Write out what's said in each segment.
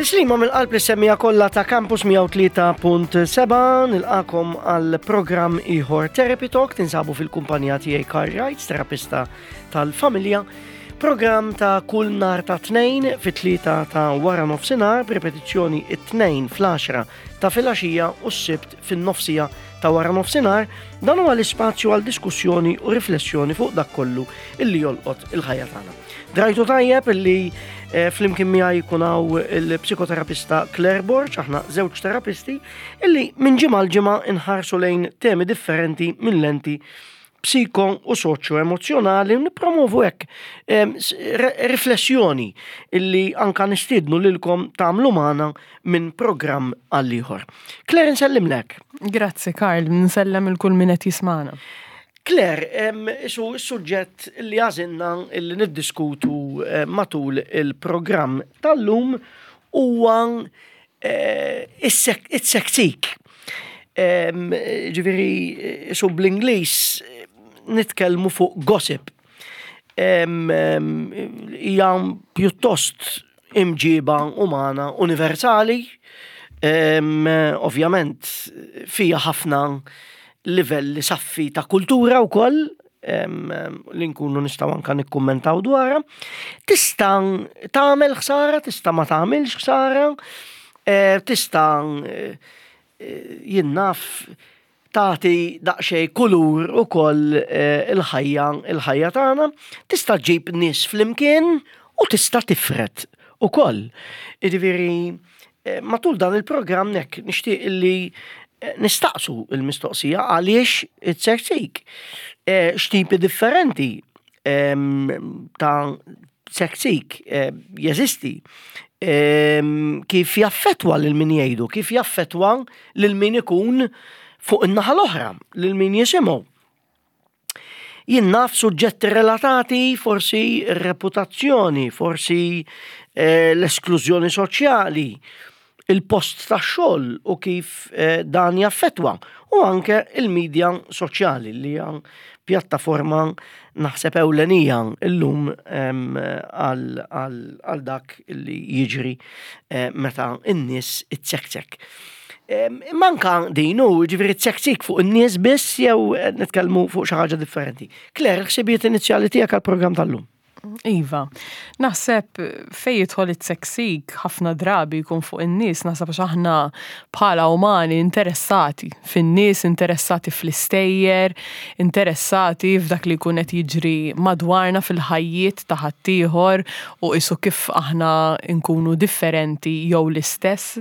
Tislima mill-qalb li semmija kollha ta' Campus 103.7 nilqakom għal programm ieħor Therapy Talk tinsabu fil-kumpanija tiegħi Carl Wright, terapista tal-familja. Programm ta' kull nhar ta' tnejn fit-tlieta ta' wara nofsinhar, b'repetizzjoni it-tnejn fl-10 ta' filgħaxija u s-sibt fin-nofsija ta' wara nofsinhar. Dan huwa l-ispazju għal diskussjoni u riflessjoni fuq dak kollu illi jolqot il-ħajja tagħna. Drajtu tajjeb illi flimkien miegħi jkun hawn il-psikoterapista Claire Borch, aħna żewġ terapisti illi minn ġimgħa l-ġimgħa inħarsu lejn temi differenti minn lenti psiko u soċjo-emozjonali u nippromovu hekk riflessjoni illi anka nistiednu lilkom tagħmlu magħna minn programm għal ieħor. Claire, nsellimlek. Grazzi Karl, nsellem il-kull min qed jismana. Claire, is-suġġett li għażilna illi niddiskutu matul il-programm tal-lum huwa is-seksik. Ġifieri isu bl-Ingliż nitkellmu fuq gossip. Hija pjuttost imġiba umana universali, ovvjament fija ħafna livelli saffi ta' kultura wkoll li nkunu nistgħu anke nikkummentaw dwarha. Tista' tagħmel ħsara, tista' ma tagħmilx ħsara, tista' jinnaf tagħti daqsxejn kulur ukoll il-ħajja tagħna, tista' ġġib nies flimkien u tista' tifret ukoll. Jiġifieri matul dan il-programm hekk nixtieq illi nistaqsu il-mistoqsija għaliex it-seksik. X'tipi differenti ta' seksik jeżisti. Kif jaffettwa lil min jgħidu, kif jaffettwa lil min ikun fuq in-naħa l-oħra, lil min jisimgħu. Jien naf suġġetti relatati, forsi r-reputazzjoni, forsi l-esklużjoni soċjali, il-post ta' xogħol u kif dan jaffettwa u anke il-medja soċjali li hija pjattaforma naħseb ewlenija illum għal dak li jiġri meta n-nies itseksek. Manka dinu ġifieri tseksik fuq in-nies biss jew nitkellmu fuq xi ħaġa differenti. Claire, ħsibiet inizjali tiegħek għall-programm tal-lum? Iva, naħseb fejn jidħol it-seksik ħafna drabi jkun fuq in-nies, naħseb għax aħna bħala umani interessati fin-nies, interessati fl-istejjer, interessati f'dak li jkun qed jiġri madwarna fil-ħajjiet ta' ħaddieħor u qisu kif aħna nkunu differenti jew l-istess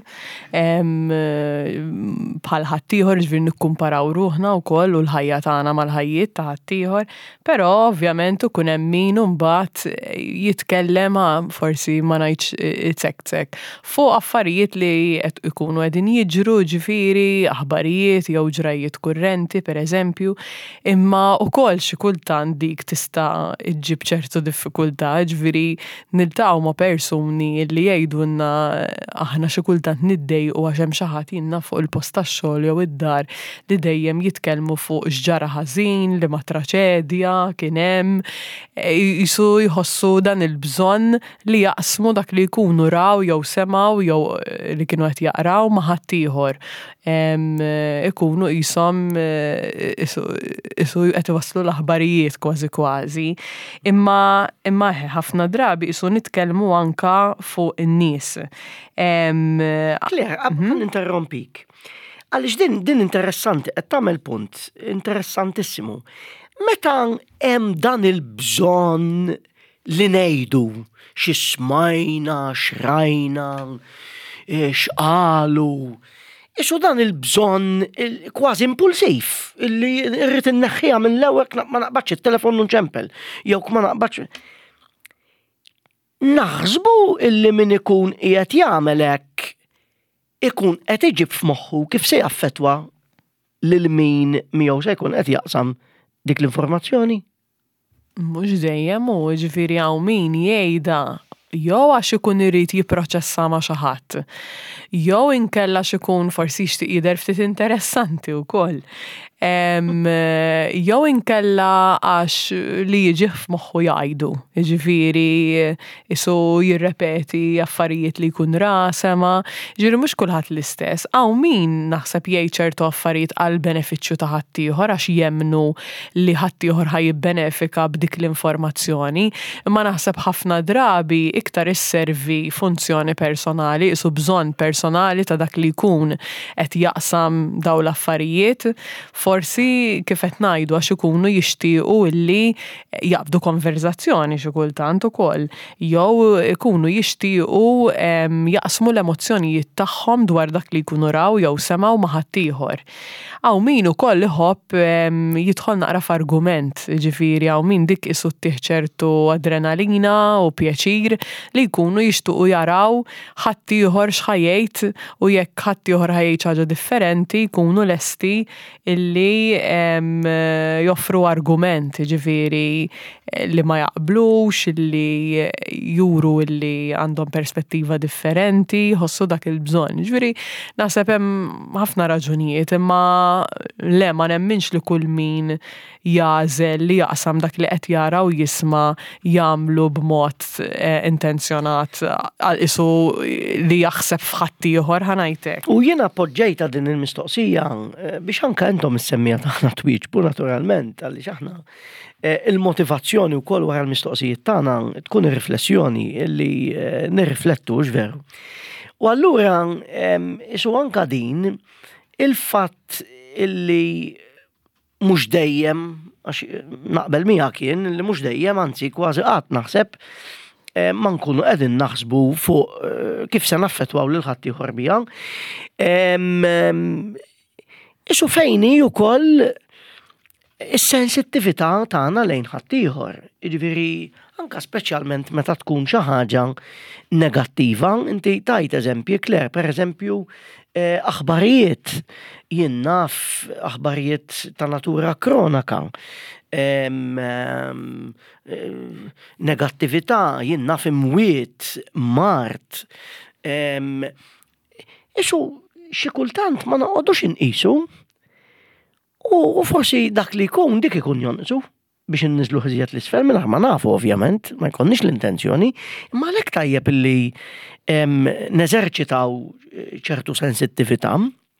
bħal ħaddieħor ġifieri nikkumparaw ruħna wkoll u l-ħajja tagħna mal-ħajjiet ta' ħaddieħor, però ovvjament ikun hemm min imbagħad jitkellem forsi ma ngħidx itseksek fuq affarijiet li qed ikunu qegħdin jiġru ġifieri aħbarijiet jew ġrajiet kurrenti pereżempju, imma wkoll xi kultant dik tista' iġġib ċertu diffikultà, ġifieri niltaqgħu ma' persuni li jgħidulna aħna xi kultant niddejqu għax hemm xi ħadd jiena fuq il-post tax-xogħol jew id-dar li dejjem jitkellmu fuq x'ġara ħażin li ma traċedja kien hemm jisu jħossu dan il-bżonn li jaqsmu dak li jkunu raw jew semgħu jew li kienu qed jaqraw ma' ħadd ieħor. Ikunu qishom isu qed iwasslu l-aħbarijiet kważi. Imma ħafna drabi isu nitkellmu anka fuq in-nies. Claire, ħan interrompik. Għaliex din interessanti, qed tagħmel punt interessantissimu. Meta hemm dan il-bżonn li ngħidu xi smajna, xrajna, xqalu, isu dan il-bżonn kważi impulsiv illi rrid inneħħiha minn l-ewwel ma naqbadx it-telefon nċempel jew ma naqbadx. Naħsbu illi min ikun qiegħed jagħmel hekk ikun qed iġib f'moħħu kif se jaffettwa lil min miegħu se jkun qed jaqsam dik l-informazzjoni? Mhux dejjem hu ġifieri hawn min jgħidha jew għax ikun irid jipproċessa ma' xi ħadd, jew inkella x'ikun forsi jixtieq jidher ftit interessanti wkoll. jew inkella għax li jiġi f'moħħu jgħidu. Jiġifieri isu jirrepeti affarijiet li jkun rasema, ġifieri mhux kulħadd l-istess. Hawn min naħseb jgħid ċertu affarijiet għal benefiċċju ta' ħaddieħor għax jemmnu li ħaddieħor ħajibbenefika b'dik l-informazzjoni, imma naħseb ħafna drabi iktar isservi funzjoni personali, isu bżonn personali ta' dak li jkun qed jaqsam daw l-affarijiet, forsi kif qed ngħidu għax ikunu jixtiequ illi jaqbdu konverzazzjoni xi kultant ukoll, jew ikunu jixtiequ jaqsmu l-emozzjonijiet tagħhom dwar dak li jkunu raw jew semgħu ma' ħaddieħor. Hawn min ukoll iħobb jidħol naqra f'argument, ġifieri hawn min dik isu ttieħ ċertu adrenalina u pjaċir li jkunu jixtiequ jaraw ħaddieħor x'ħajjejt u jekk ħaddieħor ħajjejt ħaġa differenti jkunu lesti illi joffru argument, ġifieri li ma jaqblux, illi juru illi għandhom perspettiva differenti, ħossu dak il-bżonn. Ġifieri naħseb hemm ħafna raġunijiet, imma le ma nemminx li kull min jażel li jaqsam dak li qed jara u jisma' jagħmlu b'mod intenzjonat isu li jaħseb f'ħaddieħor ħanajtek. U jiena appoġġejta din il-mistoqsija biex anke intom is-semmija tagħna twieġbu naturalment għaliex aħna il-motivazzjoni wkoll wara l-mistoqsijiet tagħna tkun ir-riflessjoni li nirriflettu veru. U allura isu anke din il-fatt illi mhux dejjem għax naqbel miegħek jien li mhux dejjem anzi kważi qatt naħseb ma nkunu qegħdin naħsbu fuq kif se naffettwaw lil ħaddieħor biha. Isu fejn hi wkoll is-sensittività tagħna lejn ħaddieħor. Jiġifieri anke speċjalment meta tkun xi ħaġa negattiva, inti tajt eżempji Claire, pereżempju aħbarijiet jien naf aħbarijiet ta' natura kronika, negattività jien naf imwiet, mart. Isu xi kultant ma noqogħdux inqisu u forsi dak li jkun dik ikun jonqsu biex inniżlu ħiżjed l-isfel mingħajr ma nafu ovvjament, ma jkollniex l-intenzjoni, imma għalhekk tajjeb illi neżerċitaw ċertu sensittività.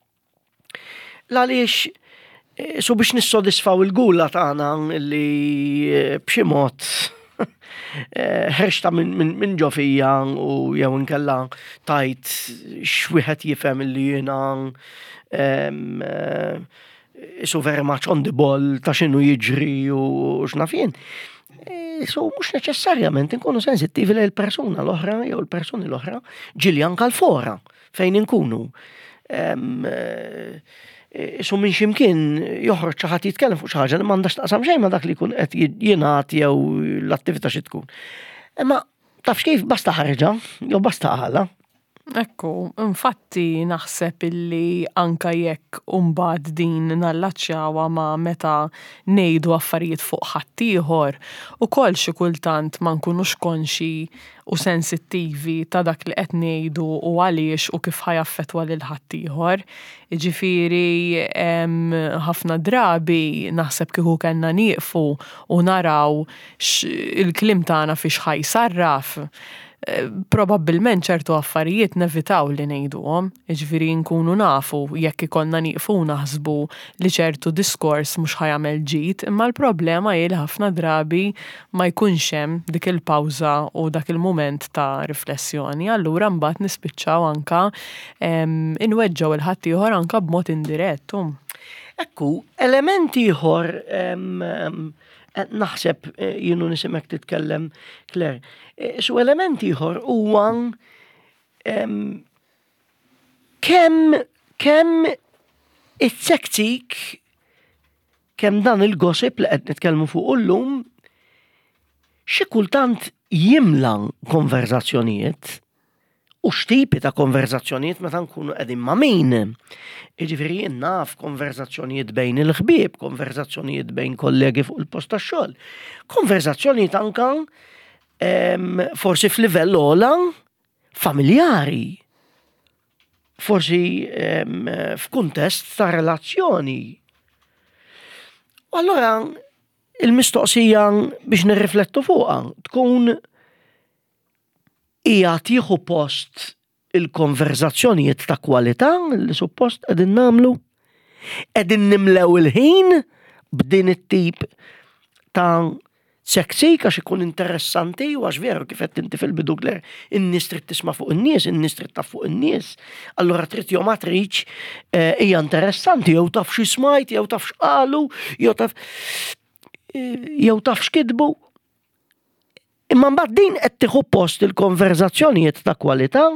Għaliex su biex nissodisfaw il-gula tagħna li b'xi mod ħerxta minn ġofija u jew inkella tajt x'wieħed jifhem illi jiena so very much on the ball ta' xinu jiġri u x'nafien. So mhux neċessarjament inkunu sensittivi lejn il-persuna l-oħra jew il-persuni l-oħra ġieli anke l-fora fejn inkunu. So minn ximkien joħroġ xi ħadd jitkellem fuq xi ħaġa li m'għandax taqsam xejn ma dak li jkun qed jingħad jew l-attività xi tkun. Imma tafx kif basta ħarġa jew basta ħala. Ekku, infatti naħseb illi anka jekk umbagħad din nallaċċjawha ma' meta ngħidu affarijiet fuq ħaddieħor ukoll xi kultant ma nkunux konxi u sensittivi ta' dak li qed ngħidu u għaliex u kif ħajaffettwa lil ħaddieħor. Jiġifieri ħafna drabi naħseb kieku kellna nieqfu u naraw il-kliem tagħna fiex ħajsarraf. Probabbilment ċertu affarijiet nevitaw li ngħiduhom, jiġifieri nkunu nafu jekk ikollna nieqfu naħsbu li ċertu diskors mhux ħajamel ġid, imma l-problema hi li ħafna drabi ma jkunx hemm dik il-pawża u dak il-mument ta' riflessjoni, allura mbagħad nispiċċaw anke inweġġgħu il-ħaddieħor anke b'mod indirett. Ekku, elementi ieħor naħseb jienu nisimek titkellem Claire. Su elementi ieħor huwa kemm it-sektik kemm dan il-gossip li qed nitkellmu fuq illum xi kultant jimla konverzazzjonijiet u x'tipi ta' konverzazzjonijiet meta nkunu qegħdin ma' min. Jiġifieri jien naf konverzazzjonijiet bejn il-ħbieb, konverzazzjonijiet bejn kollegi fuq il-post tax-xogħol, konverzazzjonijiet anke forsi f'livell ogħla familjari, forsi f'kuntest ta' relazzjoni. Allora il-mistoqsija biex nirriflettu fuqha tkun hija tieħu post il-konverzazzjonijiet ta' kwalità li suppost qegħdin nagħmlu, qegħdin nimlew il-ħin b'din it-tip ta' seksik għax ikun interessanti u għax veru kif qed inti fil-bidu Claire, in-nies trid tisma' fuq in-nies, in-nies trid taf fuq in-nies. Allura trid jew ma tridx hija interessanti, jew taf xi smajt, jew taf x'qalu, jew taf x'kitbu. Imma mbagħad din qed tieħu post il-konverzazzjonijiet ta' kwalità.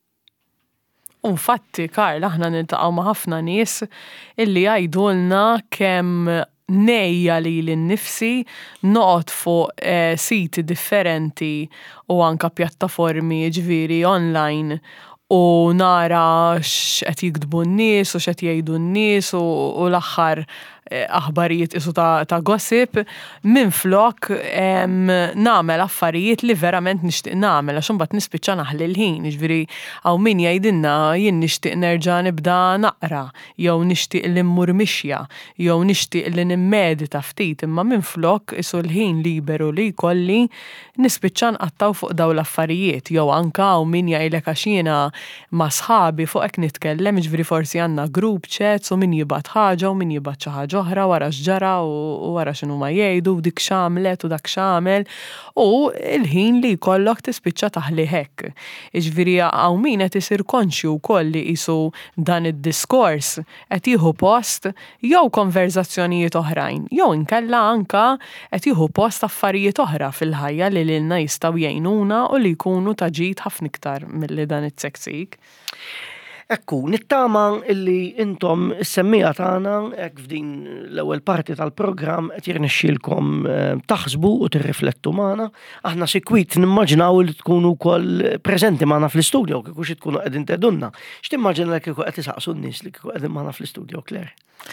Infatti, Karl, aħna niltaqgħu ma' ħafna nies illi jgħidulna kemm nejja li l-nifsi noqgħod fuq siti differenti u anka pjattaformi ġviri online u nara x'qed jiktbu n-nies u x'qed jgħidu n-nies u l-aħħar aħbarijiet isu ta' gossip minn flok nagħmel affarijiet li verament nixtieq nagħmel għax imbagħad nispiċċa naħli l-ħin, jiġifieri hawn min jgħidilna jien nixtieq nerġa' nibda naqra, jew nixtieq li mmur mixja, jew nixtieq li nimmedita ftit, imma minn flok isu l-ħin liberu li jkolli nispiċċa nqattaw fuq dawn l-affarijiet, jew anke hawn min jgħidlek għax jiena ma' sħabi fuq hekk nitkellem, jiġifieri forsi għandna group chats u min jibgħat ħaġa u min jibgħat xi ħaġa oħra wara x'ġara u wara x'inhu ma jgħidu u dik x'għamlet u dak x'għamel u l-ħin li jkollok tispiċċa taħli hekk. Jiġifieri hawn min qed isir konxju wkoll li qisu dan id-diskors qed jieħu post jew konverzazzjonijiet oħrajn, jew inkella anke qed jieħu post affarijiet oħra fil-ħajja li lilna jistgħu jgħinuna u li jkunu ta' ġid ħafna iktar milli dan it-seksik. Ekku, nittama illi intom s-semmija tagħna hekk f'din l-ewwel parti tal-programm qed jirnexxielkom taħsbu u tirriflettu magħna. Aħna sikwit nimmaġinaw li tkunu wkoll preżenti magħna fl-istudju kieku xi tkunu qegħdin tgħidulna. X'timmaġina li kieku qed isaqsu n-nies li kieku qegħdin magħna fl-istudju, Claire?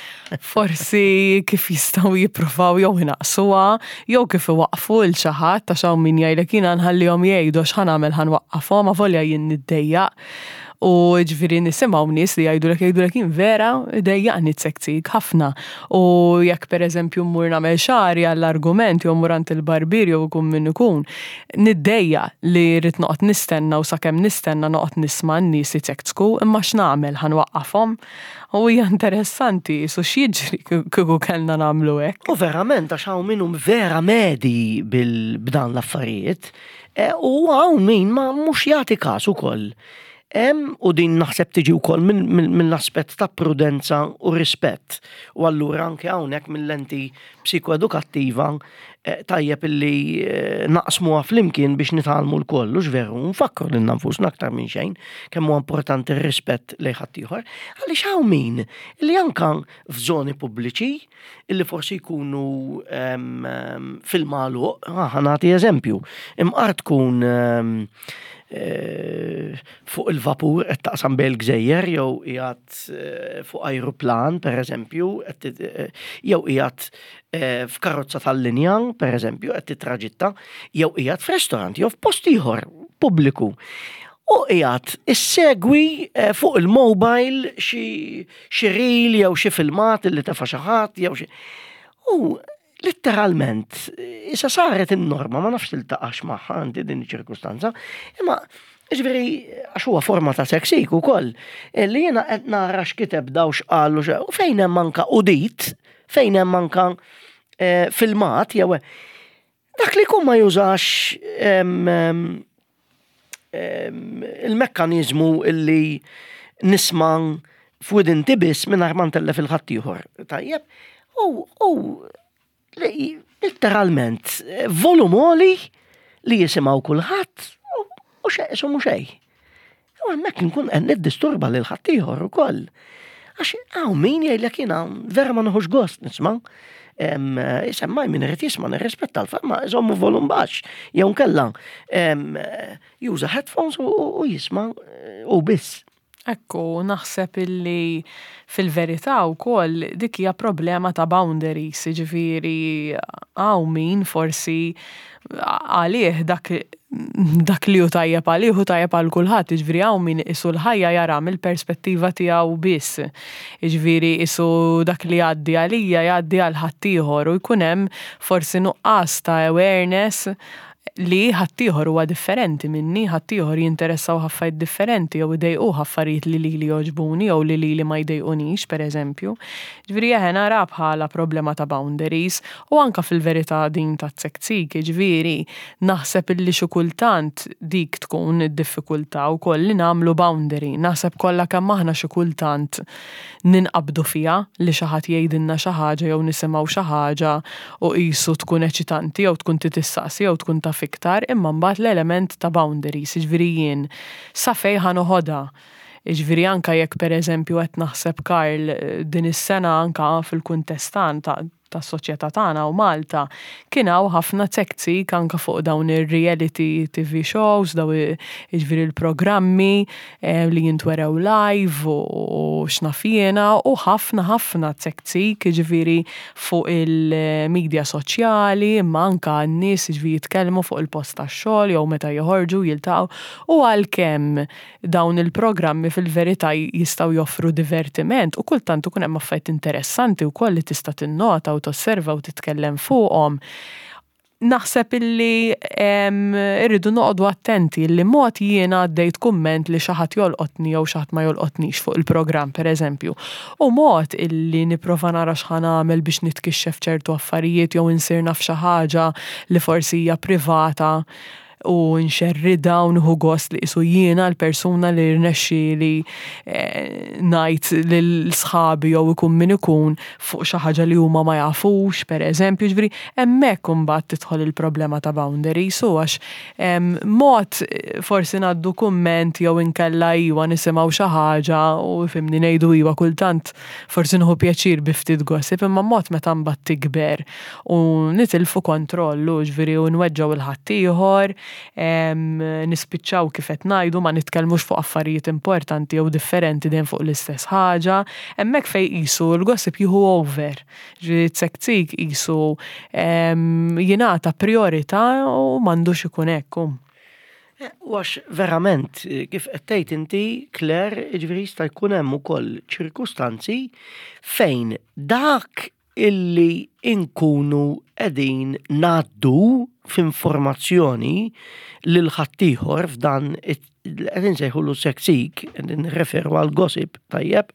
Forsi kif jistgħu jippruvaw jew inaqsuha, jew kif iwaqfu l xi ħadd ta' xawn min jgħidlek jiena nħallihom jgħidu x'ħanagħmel ħanwaqqafhom avolja jien niddejjaq. U ġifieri nisimgħu nies li jgħidulek jien vera dejjaqni t-seksik ħafna. U jekk pereżempju mmur nagħmel xagħri għall-argument jew mur għand il-barbier jew ikun min ikun, niddejjaq li rrid noqgħod nistenna u sakemm nistenna noqgħod nisma' n-nies jitsektsku imma x'nagħmel ħanwaqqafhom. U hija interessanti, su x'jiġri kieku kellna nagħmlu hekk. U verament għax hawn minnhom vera medi b'dan l-affarijiet u hawn min ma mhux jagħti każ ukoll. U din naħseb tiġi wkoll mill-aspett ta' prudenza u rispett. U allura anke hawnhekk mill-lenti psikoedukattiva tajjeb illi naqsmuha flimkien biex nitgħallmu l-koll, veru, nfakru lil nfusna aktar minn xejn kemm huwa importanti r-rispett lejn ħadd ieħor. Għaliex hawn min li anke f'żoni pubbliċi illi forsi jkunu fil-magħluq, ħanagħti eżempju, imqar tkun fuq il-vapur qed taqsam bejn il-gżejjer jew qiegħed fuq ajruplan pereżempju jew qiegħed f'karozza tal-linja pereżempju qed titraġitta jew qiegħed f'restorant jew f'post ieħor pubbliku. U qiegħed issegwi fuq il-mobile xi reel jew xi filmat li tefa' xi ħadd jew xi. U literalment, issa saret in-norma ma nafx tiltaqax magħha għandi din iċ-ċirkustanza, imma ġifieri għax huwa forma ta' seksik ukoll li jiena qed nara x'kiteb daw x'qalu u fejn hemm anke udit, fejn hemm anke filmat jew dak li jkun ma jużax il-mekkaniżmu illi nisma' f'widin tibis mingħajr ma ntellef il-ħadd ieħor. Tajjeb, literalment volumoli li jisimgħu kulħadd u xeqsu mhux xejn. U hemmhekk inkun qed niddisturba lil ħadd ieħor ukoll. Għax hawn min jgħidlek jiena vera ma nieħux gost nisma'. Isemmaj min irid jisma' nirrispetta l-famma iżommu volum baxx jew nkella juża headphones u jisma' u biss. Ekku, naħseb illi fil-verità wkoll dik hija problema ta' boundaries, ġifieri hawn min forsi għalih dak li hu tajjeb għalih hu tajjeb għal kulħadd, jiġifieri hawn min isu l-ħajja jara mill-perspettiva tiegħu biss. Jiġifieri isu dak li jgħaddi għalija jgħaddi għal ħaddieħor u jkun hemm forsi nuqqas ta' awareness li ħaddieħor huwa differenti minni, ħaddieħor jinteressaw ħaffarijiet differenti jew idejqu ħaffarijiet li jogħġbuni jew li ma jdejqunix pereżempju. Ġifieri aħna nara bħala problema ta' boundaries u anke fil-verità din ta' tsektsik, ġifieri naħseb illi xi kultant dik tkun id-diffikultà wkoll li nagħmlu boundary. Naħseb kollha kemm aħna xi kultant ninqabdu fiha li xi ħadd jgħidilna xi ħaġa jew nisimgħu xi ħaġa u qisu tkun eċitanti jew tkun titissaqsi jew tkun taf iktar, imma mbagħad l-element ta' boundaries, jiġifieri jien sa fejn ħa noħodha. Jiġifieri anke jekk pereżempju qed naħseb Karl din is-sena anke fil-kuntest tas-soċjetà tagħna u Malta kien hawn ħafna tsektsik anke fuq dawn ir-reality TV shows, daw jiġifieri l-programmi li jintwerew live u x'naf jiena u ħafna tsektsik jiġifieri fuq il-medja soċjali imma anke n-nies jiġifieri jitkellmu fuq il-post tax-xogħol jew meta joħorġu jiltaqgħu u għalkemm dawn il-programmi fil-verità jistgħu joffru divertiment u kultant ikun hemm affarijiet interessanti wkoll li tista' tinnota u tosserva u titkellem fuqhom. Naħseb illi irridu noqogħdu attenti li mod jiena għaddejt kumment li xi ħadd jolqotni jew xi ħadd ma jolqotnix fuq il-programm pereżempju. U mod illi nipprova nara x'ħan nagħmel biex nitkixxef ċertu affarijiet jew insir naf xi ħaġa li forsi hija privata u nxerrida u nħu gost li isu jiena l-persuna li rnexxieli ngħid lil-sħabi jew ikun min ikun fuq xi ħaġa li huma ma jafux, pereżempju, ġifieri hemmhekk imbagħad tidħol il-problema ta' boundaries u għax mod forsi ngħaddu kumment jew inkella iwa nisimgħu xi ħaġa u fimni ngħidu iwa kultant forsi nħu pjaċir bi ftit gossip imma mod meta mbagħad tikber u nitilfu kontrollu ġifieri u nweġġgħu il-ħaddieħor nispiċċaw kif qed ngħidu ma nitkellmux fuq affarijiet importanti jew differenti dejjem fuq l-istess ħaġa, hemmhekk fejn qisu l-gossip jieħu over. Ġifieri tsektsik qisu jingħata priorità u m'għandux ikun hekk. Għax verament, kif qed tgħid inti, Claire, ġifieri jista' jkun hemm ukoll ċirkustanzi fejn dak illi inkunu qegħdin ngħaddu f'informazzjoni lil ħaddieħor f'dan qed insejħulu tsektsik, nirreferu għal gossip tajjeb,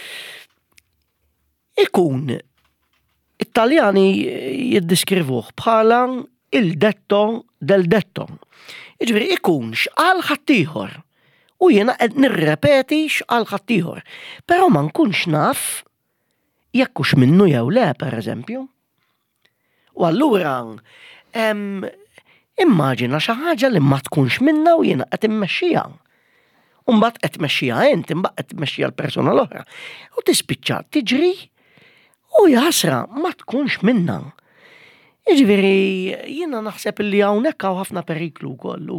ikun Italjani jiddiskrivuh bħala il-detto del detto. Jiġifieri ikun x'qal ħaddieħor u jiena qed nirrepeti x'qal ħaddieħor, però ma nkunx naf jekk hux minnu jew le pereżempju. U allura immaġina xi ħaġa li ma tkunx minnha u jiena qed immexxiha. U mbagħad qed tmexxiha int, imbagħad qed tmexxiha l-persuna l-oħra. U tispiċċa tiġri u ħasra ma tkunx minnha. Jiġifieri jiena naħseb li hawnhekk hawn ħafna periklu wkoll.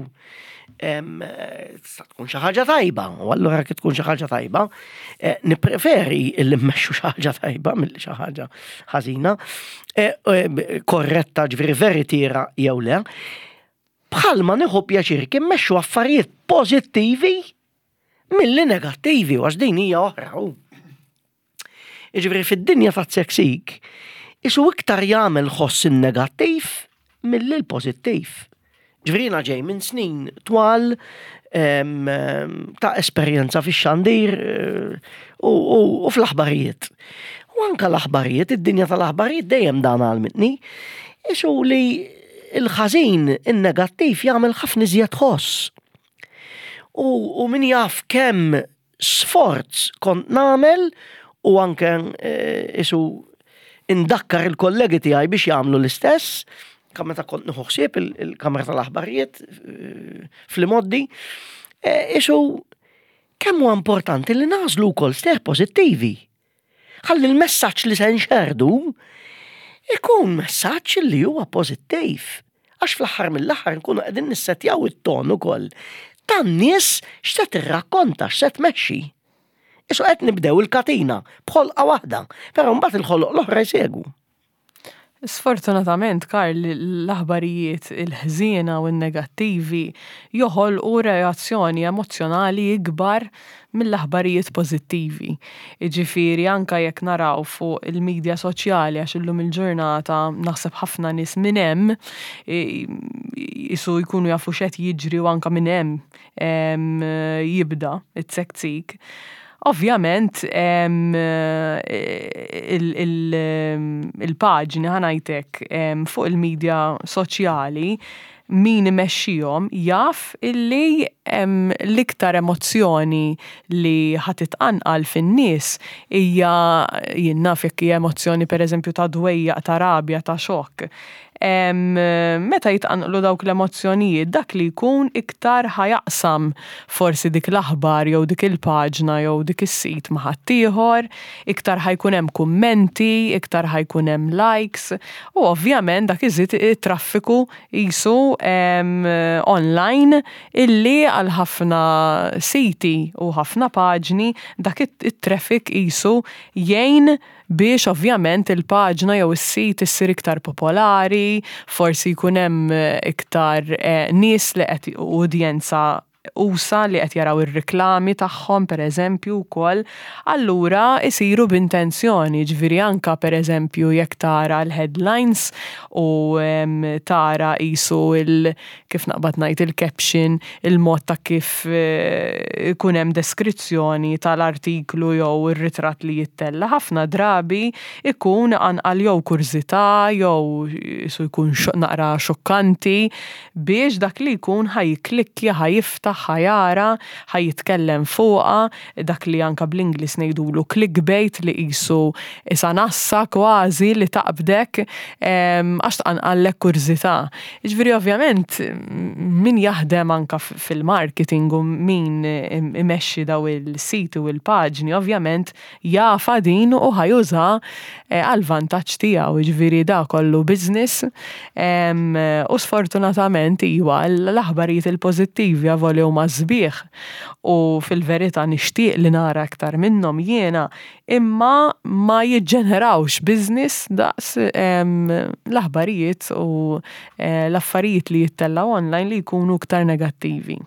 Tkun xi ħaġa tajba, u allura kif tkun xi ħaġa tajba, nippreferi li mmexxu xi ħaġa tajba milli xi ħaġa ħażina, korretta ġifieri veritiera jew le, bħalma nieħu pjaċir kien mmexxu affarijiet pożittivi milli negattivi għax din hija oħra. Jiġifieri fid-dinja ta' tsektsik isu iktar jagħmel ħoss in-negattiv milli l-pożittiv. Ġifieri ġej minn snin twal ta' esperjenza fix-xandir u fl-aħbarijiet. U anke l-aħbarijiet, id-dinja tal-aħbarijiet dejjem dan għalmitni, isu li l-ħażin in-negattiv jagħmel ħafna iżjed ħoss. U min jaf kemm sforz kont nagħmel u anke isu indakkar il-kollegi tiegħi biex jagħmlu l-istess, kemm meta kont nieħu ħsieb il-kamra tal-aħbarijiet fl-modi, isu kemm huwa importanti li nażlu wkoll ster pożittivi. Ħalli l-messaġġ li se nxerdu ikun messaġġ li huwa pożittiv. Għax fl-aħħar mill-aħħar nkunu qegħdin nissettjaw it-ton ukoll tan-nies x'se tirrakkonta, x'se tmexxi. Isu qed nibdew il-katina b'ħolqa waħda, però mbagħad il-ħoloq l-oħra jsegu. Sfortunatament, Karl, l-aħbarijiet il-ħżiena u n-negattivi joħolqu reazzjoni emozjonali ikbar mill-aħbarijiet pożittivi. Jiġifieri anke jekk naraw fuq il-medja soċjali għax illum il-ġurnata naħseb ħafna nies minn hemm isu jkunu jafu x'qed jiġri u anke minn hemm jibda it-sektsik. Ovvjament, il-paġni ħanajtek fuq il-medja soċjali min imexxihom jaf illi l-iktar emozzjoni li ħatitqanqal fin-nies hija jien naf jekk hija emozzjoni pereżempju ta' dwejjaq, ta' rabja, ta' xokk. Meta jitqanqlu dawk l-emozzjonijiet dak li jkun iktar ħajaqsam forsi dik l-aħbar jew dik il-paġna jew dik is-sit ma' ħaddieħor, iktar ħajkun hemm kummenti, iktar ħajkun hemm likes u ovvjament dak iżid it-traffiku qisu online illi għal ħafna siti u ħafna paġni dak it-traffic qisu jgħin biex ovvjament il-paġna jew is-sit issir iktar popolari, forsi jkun hemm iktar nies li qed udjenza usa li qed jaraw ir-riklami tagħhom pereżempju wkoll, allura isiru b'intenzjoni, ġifieri anke pereżempju jekk tara l-headlines u tara qisu kif naqbad ngħid il-caption, il-mod ta' kif ikun hemm deskrizzjoni tal-artiklu jew ir-ritratt li jittella ħafna drabi ikun anqal jew kurżità jew isu jkun naqra xokkanti biex dak li jkun ħajklikkja ħajiftaħ ħajara, ħajitkellem fuqha, dak li anke bl-Ingliż ngħidulu clickbait li qisu isa nassa kważi li taqbdek għax tqanqallek kurżità. Jiġifieri ovvjament min jaħdem anke fil-marketing u min imexxi daw il-siti u l-paġni ovvjament jafa din u ħajuża għall-vantaġġ tiegħu, jiġifieri da kollu business u sfortunatament iwa l-aħbarijiet il-pożittivi avolju ma sbieħ u fil-verità nixtieq li nara aktar minnhom jiena imma ma jiġġenerawx business daqs l-aħbarijiet u l-affarijiet li jittellaw online li jkunu aktar negattivi.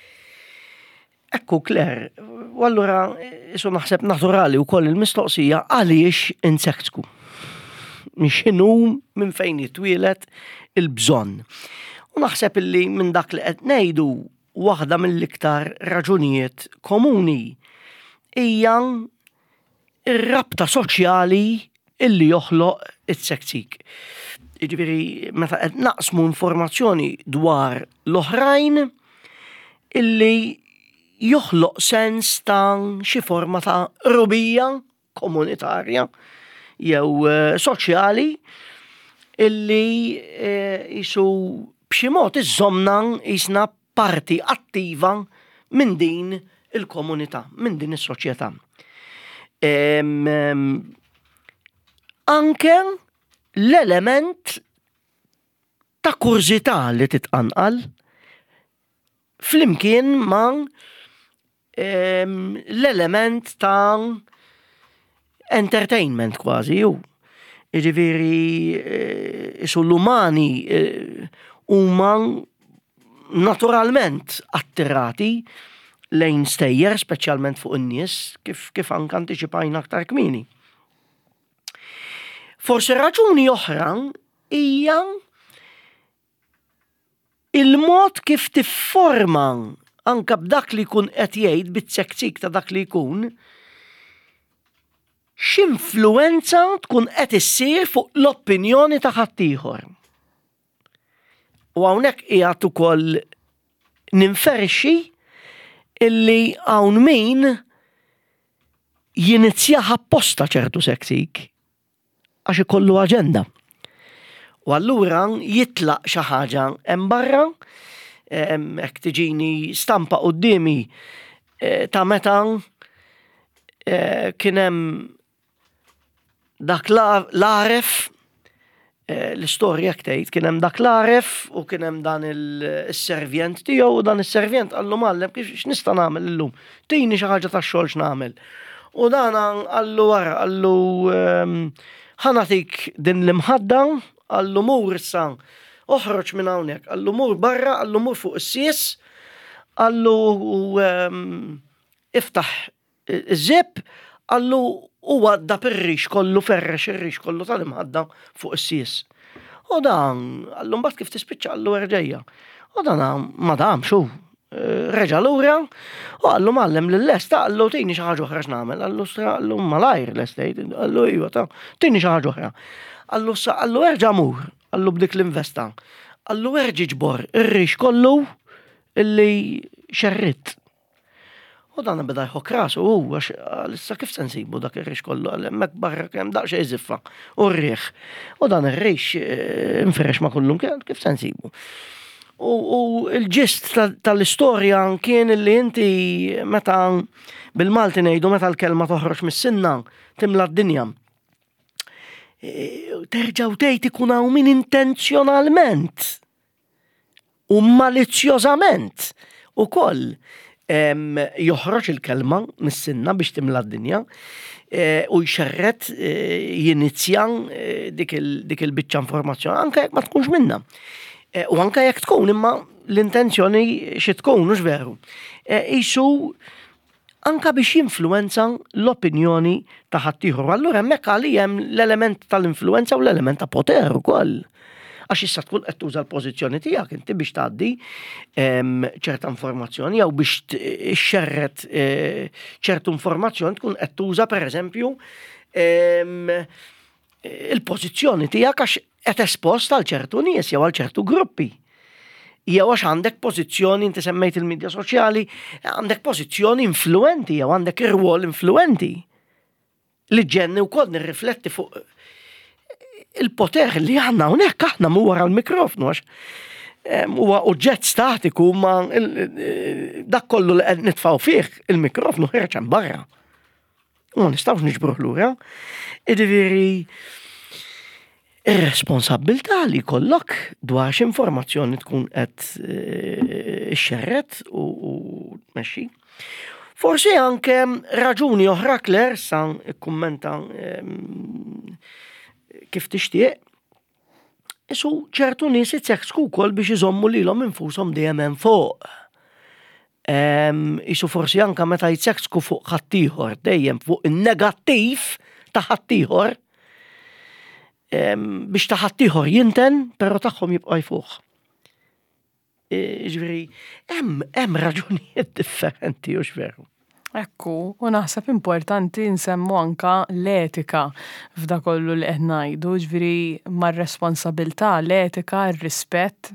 Ekku Claire, u allura isu naħseb naturali wkoll il-mistoqsija għaliex insektku. X'inhu minn fejn jitwielet il-bżonn. U naħseb illi minn dak li qed ngħidu waħda mill-iktar raġunijiet komuni hija ir-rabta soċjali illi joħloq it-sektsik. Jiġifieri meta qed naqsmu informazzjoni dwar l-oħrajn illi joħloq sens ta' xi forma ta' rubija komunitarja jew soċjali illi jisu b'xi mod iżommna jisna parti attiva minn din il-komunità, minn din is-soċjetà. Anke l-element ta' kurzità li titqanqal flimkien ma' l-element ta' entertainment kważi ju. Jiġifieri isu l-umani huma naturalment attirati lejn stejjer, speċjalment fuq in-nies, kif anke antiċipajna aktar kmieni. Forsi raġuni oħra hija il-mod kif tifforma anke b'dak li jkun qed jgħid bit-sektsik ta' dak li jkun x'influwenza tkun qed issir fuq l-opinjoni ta' ħaddieħor. U hawnhekk qiegħed ukoll ninferixxi illi hawn min jinizjaha apposta ċertu seksik għax ikollu aġenda. U allura jitlaq xi ħaġa hemm barra, hekk tiġini stampa qudiemi ta' meta kien hemm dak l-għaref l-istorja ktejt kien hemm dak l-għaref u kien hemm dan is-servjent tiegħu u dan is-servjent qallu mallem kif x'nista' nagħmel illum. Tini xi ħaġa tax-xogħol x'nagħmel. U dan għallu wara, għallu ħanatik din l-imħadda, għallu mur issa, oħroġ minn hawnhekk, għallu mur barra, għallu mur fuq is-sies, għallu iftaħ iż-żib, għallu u għadda per-rix kollu, ferrex ir-rix kollu tal-imħadda fuq is-sies. U dan, għallu mbagħad kif tispiċċa għallu erġejja. U dan madam xu, reġa lura, u għallu mallem l-lesta, għallu tini xaħġa oħra x'namel, għallu malajr l-estate, għallu iwa ta' tini xaħġa oħra. Għallu erġa mur, għallu bdik l-investa, għallu erġi ġbor, ir-rix kollu illi xerrit. U dan beda jħok rasu, għax għalissa kif sensibu dak ir-rix kollu, għal-mek barra kem daqxa jiziffa, u r-riħ. U dan ir-rix inferex ma kullum kif sensibu. U il-ġist tal-istorja kien li inti meta bil-Malti ngħidu meta l-kelma toħroġ mis-sinna timla d-dinja. Terġaw tgħid ikun hawn min intenzjonalment u malizzjożament ukoll joħroġ il-kelma mis-sinna biex timla d-dinja u jxerret jinizja dik il-biċċa informazzjoni anke jekk ma tkunx minnha. U anka jekk tkun imma l-intenzjoni xi tkun mhux veru. Isu anka biex jinfluenza l-opinjoni ta' ħaddieħor. Allura hemmhekk għalija hemm l-element tal-influenza u l-element ta' poter ukoll. Għax issa tkun qed tuża l-pożizzjoni tiegħek inti biex tgħaddi ċerta informazzjoni jew biex xerret ċertu informazzjoni tkun qed tuża pereżempju il-pożizzjoni tiegħek għax qed espost għal ċertu nies jew għal ċertu gruppi. Jew għax għandek pożizzjoni inti semmejt il-medja soċjali, għandek pożizzjoni influenti jew għandek ir-rwol influenti. Li ġenni wkoll nirrifletti fuq il-poter li għandna hawnhekk aħna mu wara l-mikrofonu għax huwa oġġett statiku ma dak kollu li qed nitfgħu fih il-mikrofonu ħereġ hemm barra. U ma nistgħux niġbruh lura. Jiġifieri ir-responsabbiltà li jkollok dwar x'informazzjoni tkun qed ixxerret u tmexxi. Forsi anke raġuni oħra Claire sa ikkummenta kif tixtieq. Isu ċertu nies itseħħsku wkoll biex iżommu lilhom infushom dejjem hemm fuq. Isu forsi anke meta jitseħħsku fuq ħaddieħor dejjem fuq in-negattiv ta' ħaddieħor biex ta' ħaddieħor jinten, però tagħhom jibqa' jfuq. Ġifieri hemm raġunijiet differenti u x'veru. Ekku, u naħseb importanti nsemmu anka l-etika f'da kollu li qed ngħidu, ġifieri mar-responsabilità, l-etika, ir-rispett.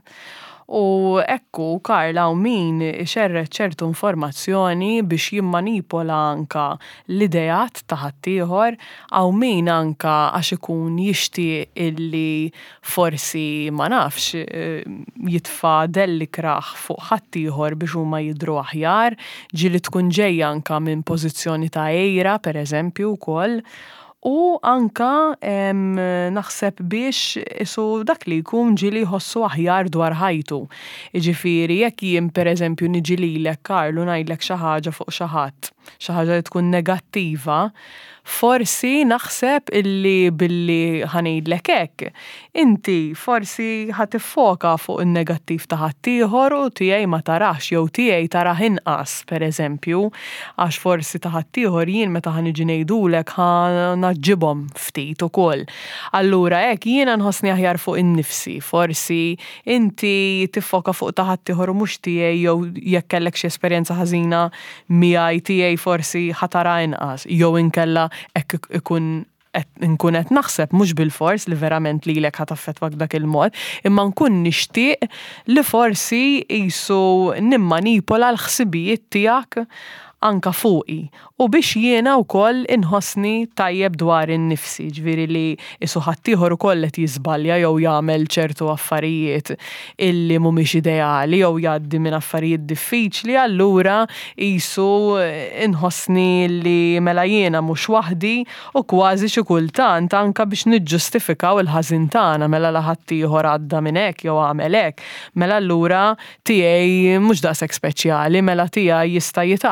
U ekku Karla u min ixerret ċertu informazzjoni biex jimmanipola anka l-idejat ta' ħaddieħor għaw min anka għax ikun jixtieq illi forsi ma nafx jitfa' delli kraħ fuq ħaddieħor biex huma jidhru aħjar, ġieli tkun ġejja anka minn pożizzjoni ta' għejra pereżempju wkoll. U anka naħseb biex isu dak li jkun ġili jħossu aħjar dwar ħajtu. Jiġifieri jekk jien pereżempju niġi lilek Karlu ngħidlek xi ħaġa fuq xi ħadd, xi ħaġa li tkun negattiva, forsi naħseb illi billi ħanejdlek hekk, inti forsi ħatiffoka fuq in-negattiv ta' ħaddieħor u tiegħi ma tarax jew tiegħi tarah inqas pereżempju, għax forsi ta' ħaddieħor jien meta ħaniġi ngħidulek naġġibhom ftit ukoll. Allura hekk jiena nħossni aħjar fuq innifsi, forsi inti tiffoka fuq ta' ħaddieħor u mhux tiegħi jew jekk kellek xi esperjenza ħażina miegħi tiegħi forsi ħatara inqas, jew inkella hekk ikun nkun qed naħseb mhux bil-fors li verament lilek ħataffettwak dak il-mod, imma nkun nixtieq li forsi qisu nimmanipola l-ħsibijiet tiegħek anka fuqi u biex jiena wkoll inħossni tajjeb dwar in-nifsi, ġifieri li isu ħaddieħor ukoll qed jiżbalja jew jagħmel ċertu affarijiet illi mhumiex ideali jew jgħaddi minn affarijiet diffiċli, allura qisu inħossni li mela jiena mhux waħdi u kważi xi kultant anke biex niġġustifikaw il-ħażin tagħna mela la ħaddieħor għadda minn hekk jew għamel hekk, mela allura tiegħi mhux daqshekk speċjali, mela tiegħi jista' jitatta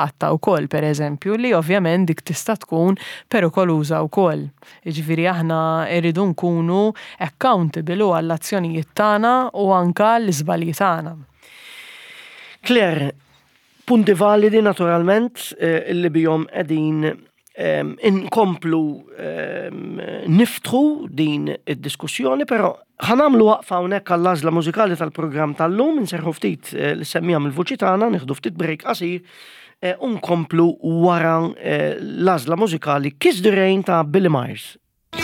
wkoll pereżempju li ovvjament dik tista' tkun perikoluża wkoll. Jiġifieri aħna rridu nkunu accountable għall-azzjonijiet tagħna u anke l-iżbalji tagħna. Claire, punti validi naturalment illi bihom qegħdin inkomplu niftħu din id-diskussjoni, però ħanamlu waqfa hawnhekk għall-għażla mużikali tal-programm tal-lum, inserħu ftit li semmija mill-vuċi tagħna, nieħdu ftit break qasir u nkomplu wara l-għażla mużikali Kiss the Rain ta' Billy Myers.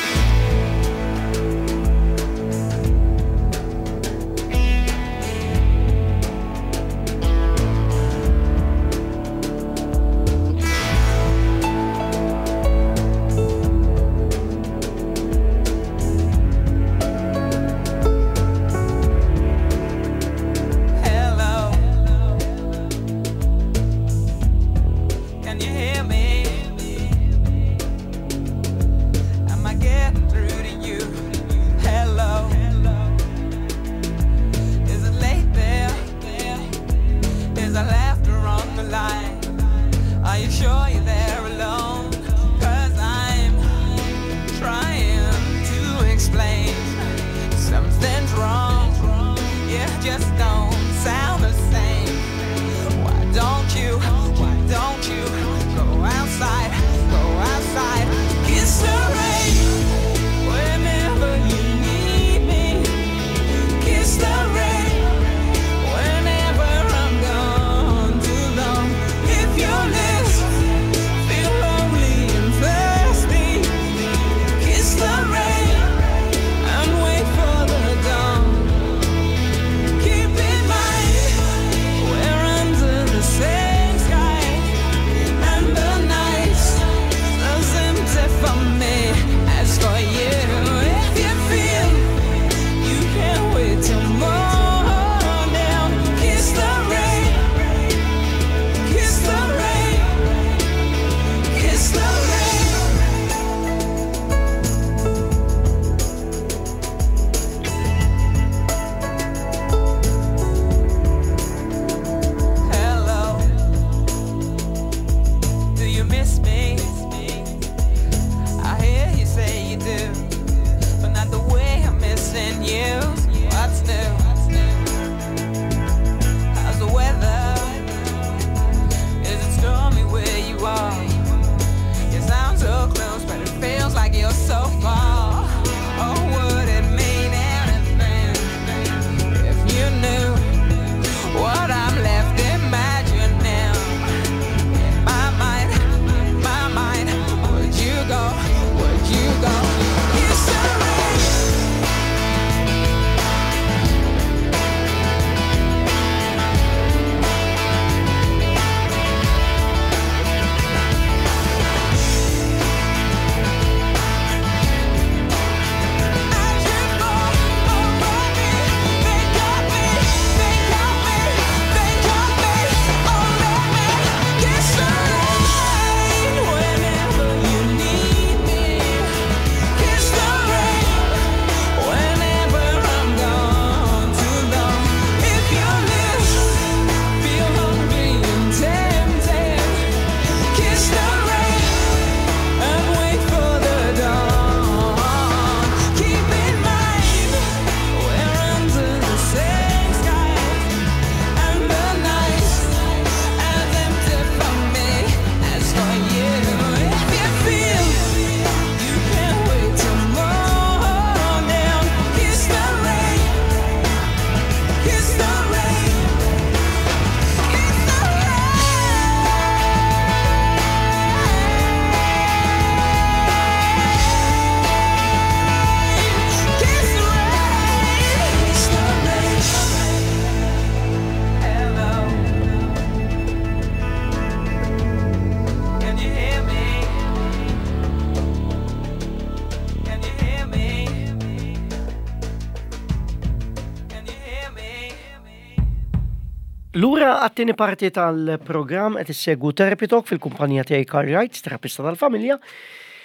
Lura għattini parti tal-program qed issegwu Therapy Talk fil-kumpanija tiegħi Carright, terapista tal-familja.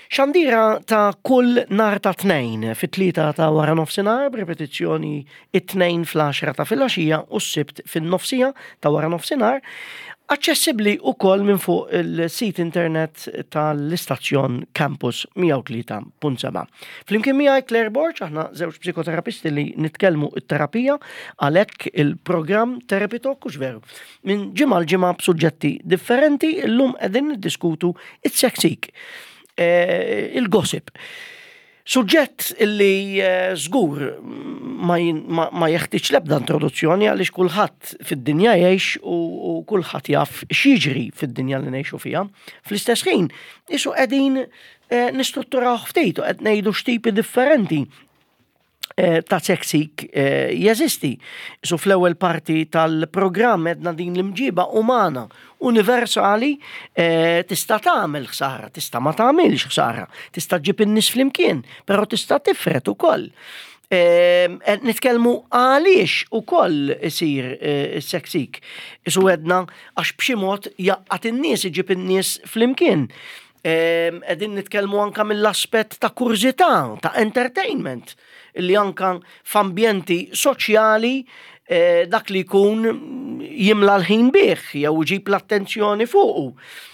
Xandira ta' kull nar ta' 2 fit-3 ta' wara nofsinhar b'repetizzjoni it-2 fl-10 ta' filgħaxija u s-sibt fin-nofsija ta' wara nofsinhar, aċċessibbli wkoll minn fuq il-sit internet tal-istazzjon Campus 103.7. Flimkien miegħi Claire Borch, aħna żewġ psikoterapisti li nitkellmu t-terapija għalhekk il-programm Therapy Talk hux veru. Minn ġimgħa l-ġimgħa b'suġġetti differenti, illum qegħdin niddiskutu it-seksik. Il-gossip. Suġġett illi żgur ma jeħtieġ l-ebda introduzzjoni għaliex kulħadd fid-dinja jgħix u kulħadd jaf x'jiġri fid-dinja li ngħixu fiha. Fl-istess ħin isu qegħdin nistrutturaw ftit u qed ngħidu x'tipi differenti ta' seksik jeżisti. Isu fl-ewwel parti tal-programm edna din l-imġiba umana universali tista' tagħmel ħsara, tista' ma tagħmilx ħsara, tista' ġib in-nies flimkien, però tista' tifret ukoll. Nitkellmu għaliex ukoll isir seksik. Isu għedna għax b'xi mod jaqqat in-nies iġib in-nies flimkien. Qegħdin nitkellmu anke mill-aspett ta' kurzità, ta' entertainment, li anke f'ambjenti soċjali dak li jkun jimla l-ħin bih, jew jġib l-attenzjoni fuqu,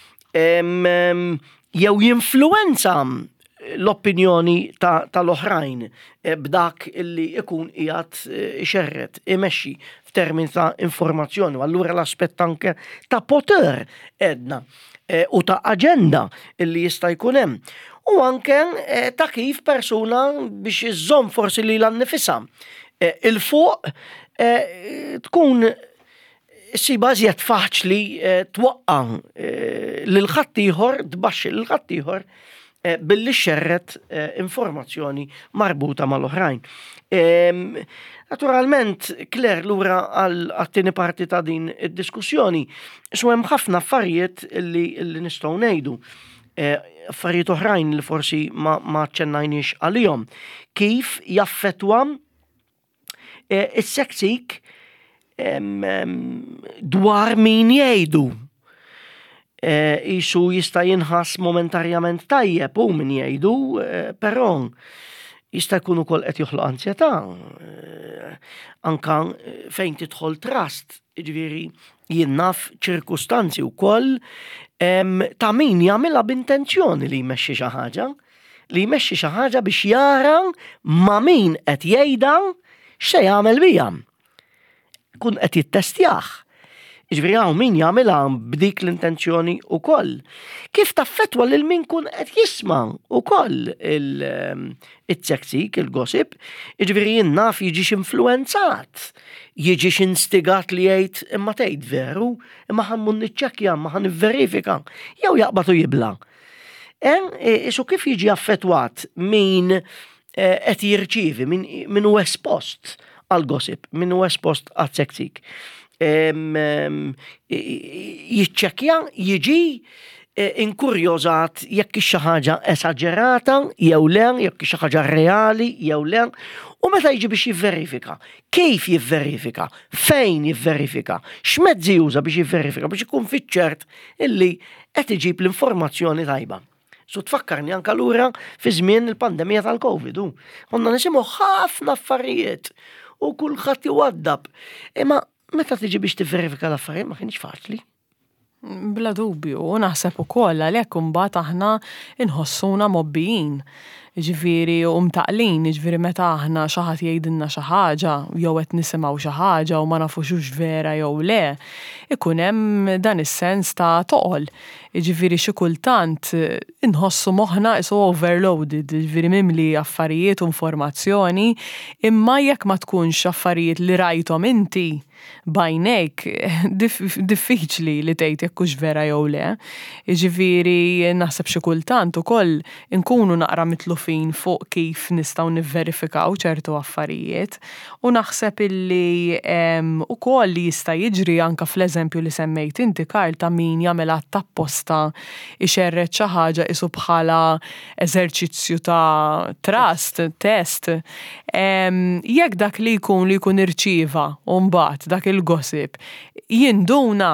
jew jinfluwenza l-opinjoni tal-oħrajn b'dak illi ikun qiegħed ixerret, imexxi f'termini ta' informazzjoni, u allura l-aspett anke ta' poter edna u ta' aġenda illi jista' jkun hemm. U anke ta' kif persuna biex iżżomm forsi lilha nnifisha il-fuq tkun siba żjed faċli twaqqa' lil ħadd ieħor, tbaxxi lil ħadd ieħor billi xerret informazzjoni marbuta mal-oħrajn. Naturalment, Claire, lura għal-tieni parti ta' din id-diskussjoni, hemm ħafna affarijiet li nistgħu ngħidu. Affarijiet oħrajn li forsi ma ċennajniex għalihom. Kif jaffettwa is-seksik dwar min jgħidu. Isu jista' jinħass momentarjament tajjeb u min jgħidu, però jista' jkun ukoll qed joħloq ansjetà. Anka fejn tidħol trust, jiġifieri jien naf ċirkustanzi wkoll ta' min jagħmilha b'intenzjoni li jmexxi xi ħaġa, biex jara ma' min qed jgħidha x'se jagħmel biha. Kun qed jittestjah. Jiġifieri hawn min jagħmilha b'dik l-intenzjoni wkoll. Kif taffettwa lil min kun qed jisma' ukoll il-seksik, il-gossip, jiġifieri jien naf jiġix influenzat, jiġix instigat li jgħid imma tgħid veru, imma ħammur niċċekkja, imma ħan nivverifika, jew jaqbad u jibla. Isu kif jiġi affettwat min qed jirċievi, min hu espost għal-gossip, min hu espost għal-seksik. Jiċċekkja, jiġi inkurjożat jekk xi ħaġa esaġerata jew le, jekk xi ħaġa reali jew le, u meta jiġi biex jivverifika. Kif jivverifika? Fejn jivverifika? X'mezzi juża biex jivverifika biex ikun fiċ-ċert illi qed iġib l-informazzjoni tajba. So tfakkarni anke lura fi żmien il-pandemija tal-Covid. Konna nisimgħu ħafna affarijiet u kulħadd iwaddab. Imma meta tiġi biex tivverifika l-affarijiet ma kienx faċli. Bla dubju, u naħseb ukoll għalhekk imbagħad aħna inħossuna mobbijin. Ġifieri u mtaqlin, ġifieri meta aħna xi ħadd jgħidilna xi ħaġa jew qed nisimgħu xi ħaġa u ma nafux hux vera jew le, ikun hemm dan is-sens ta' toqol. Ġifieri xi kultant inħossu moħħna isu overloaded, ġifieri mimli affarijiet u informazzjoni, imma jekk ma tkunx affarijiet li rajthom inti bajnejk diffiċli li tgħid jekk hux vera jew le. Ġifieri naħseb xi kultant ukoll inkunu naqra mitlufin fuq kif nistgħu nivverifikaw ċertu affarijiet u naħseb illi ukoll li jista' jiġri anke fl-eżempju li semmejt inti Karl ta' min jagħmilha tapposta ixerred xi ħaġa isu bħala eżerċizzju ta' trust, test. Jekk dak li jkun irċieva u mbagħad dak il-gossip jinduna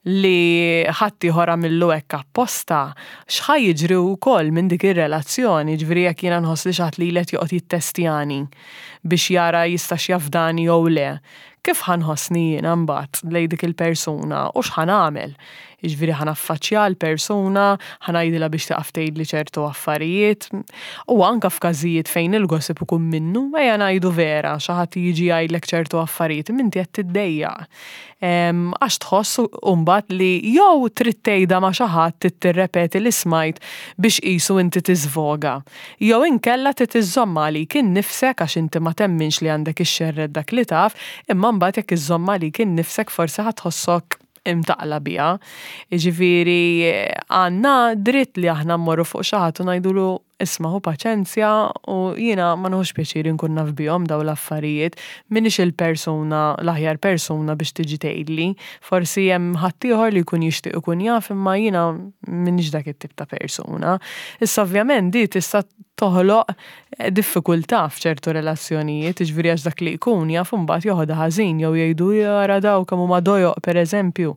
li ħadd ieħor għamillu hekk apposta, x'ħaj jiġri wkoll minn dik ir-relazzjoni, ġifieri jekk jiena nħoss li xi ħadd li jlet joqgħod jittestjani biex jara jistax jafdani jew le. Kif ħanħossni jiena mbagħad lejn dik il-persuna u x'ħan għamel? Jiġifieri ħan affaċċja l-persuna, ħanajdilha biex taqaf tgħidli ċertu affarijiet. U anke f'każijiet fejn il-gossip ikun minnu, ejja ngħidu vera, xi ħadd jiġi jgħidlek ċertu affarijiet, minti qed tiddejjaq. Għax tħoss mbagħad li jew trid tgħidha ma' xi ħadd tirrepeti li smajt biex qisu inti tiżvoga. Jew inkella trid iżomm għalik innifsek għax inti ma temminx li għandek ix-xerred dak li taf, imma mbagħad jekk iżomm għalik innifsek forsi ħatħossok imtaqla biha. Jiġifieri għandna dritt li aħna mmorru fuq xi ħadd u ngħidulu isma' hu paċenzja u jiena ma nħoss pjaċir inkun naf bihom dawn l-affarijiet, m'iniex il-persuna l-aħjar persuna biex tiġi tgħidli. Forsi hemm ħadd ieħor li jkun jixtieq ikun jaf imma jiena m'iniex dak it-tip ta' persuna. Issa ovvjament di tista' toħloq diffikultà f'ċertu relazzjonijiet, jiġifieri għax dak li jkun jaf imbagħad joħodha ħażin jew jgħidu jara daw kemm huma dojoq pereżempju.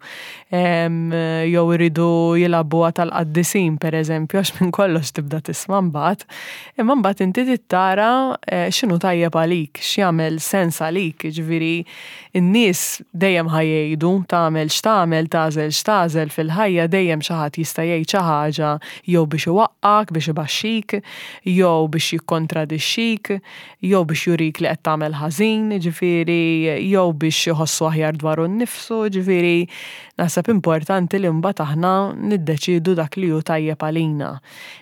Jew iridu jilagħbuha tal-qaddisin pereżempju għax minn kollox tibda tisma' mbagħad. Imma mbagħad inti tittara x'inhu tajjeb għalik, x'jagħmel sens għalik, jiġifieri in-nies dejjem ħajjgħidu tagħmel x'tagħmel, tagħżel x'tagħżel fil-ħajja dejjem xi ħadd jista' jgħid xi ħaġa jew biex iwaqqak, biex ibaxxik, jew biex jikkontradixxik, jew biex jurik li qed tagħmel ħażin, ġifieri jew biex iħossu aħjar dwaru nnifsu, ġifieri naħseb importanti li mbagħad aħna niddeċiedu dak li hu tajjeb għalina.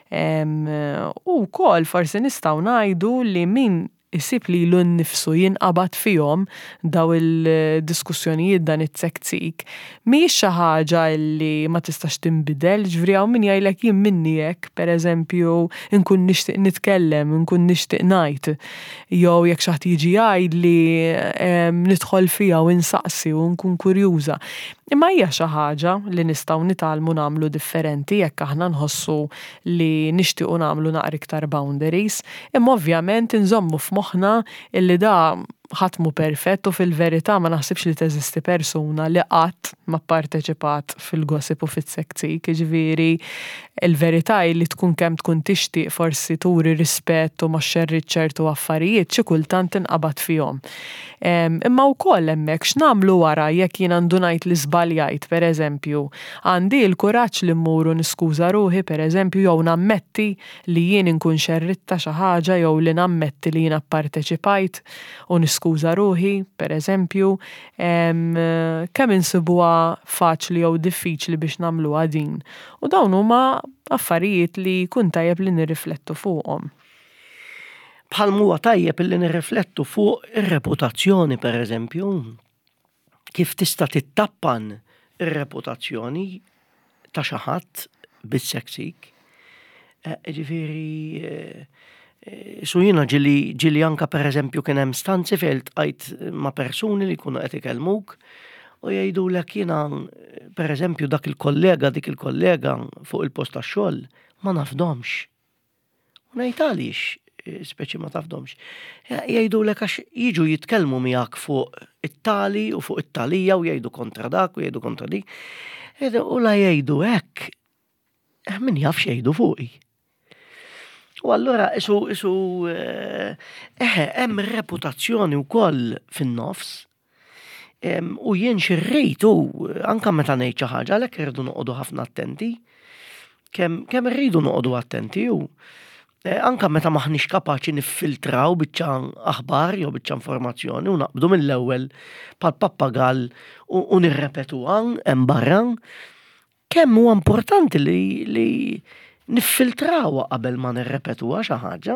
U wkoll forsi nistgħu ngħidu li min isib li l-nifsu jinqabad fihom daw il-diskussjonijiet dan it-sektsik, mhijiex xi ħaġa li ma tistax tinbidel, ġifieri hawn min jgħidlek jien minni hekk, pereżempju nkun nixtieq nitkellem, nkun nixtieq ngħid, jew jekk xi ħadd jiġi jgħidli nidħol fiha u nsaqsi u nkun kurjuża. Imma hija xi ħaġa li nistgħu nitgħallmu nagħmlu differenti jekk aħna nħossu li nixtiequ nagħmlu naqra iktar boundaries, imma ovvjament inżommu f'moħħna illi da ħadd mhu perfett u fil-verità ma naħsibx li teżisti persuna li qatt ma pparteċipat fil-gossip u fis-sektsik, jiġifieri il-verità li tkun kemm tkun tixtieq forsi turi rispett u ma xxerrid ċertu affarijiet xi kultant tinqabad fihom. Imma wkoll hemmhekk x'nagħmlu wara jekk jien għandu ngħid li żbaljajt pereżempju, għandi l-kuraġġ li mmur u niskuża ruħi pereżempju jew nammetti li jien inkun xerritta xi ħaġa jew li nammetti li jien apparteċipajt u niskuża ruħi pereżempju, kemm insibuha faċli jew diffiċli biex nagħmluha din. U dawn huma affarijiet li jkun tajjeb li nirriflettu fuqhom. Bħal huwa tajjeb illi nirriflettu fuq ir-reputazzjoni pereżempju, kif tista' tittappan ir-reputazzjoni ta' xi ħadd bis-sektsik. Ġifieri su jiena ġieli anke pereżempju kien hemm stanzi fejn iltqajt ma' persuni li jkunu qed ikellmuk u jgħidulek jiena pereżempju dik il-kollega fuq il-post tax-xogħol ma nafdomx. U ngħid għaliex speċi ma tafdomx. Jgħidulek għax jiġu jitkellmu miegħek fuq it-tali u fuq it-talija u jgħidu kontra dak u jgħidu kontra dik. U la jgħidu hekk, min jaf x'jgħidu fuqi. U allura hemm reputazzjoni wkoll fin-nofs. U jien xirrejtu anke meta ngħid xi ħaġa għalhekk irridu noqogħdu ħafna attenti. Kemm irridu noqogħdu attenti u anke meta maħniex kapaċi niffiltraw biċċa aħbar jew biċċa informazzjoni u naqbdu mill-ewwel bħal pappagall u nirrepetuha hemm barra, kemm huwa importanti li niffiltrawha qabel ma nirrepetuha xi ħaġa.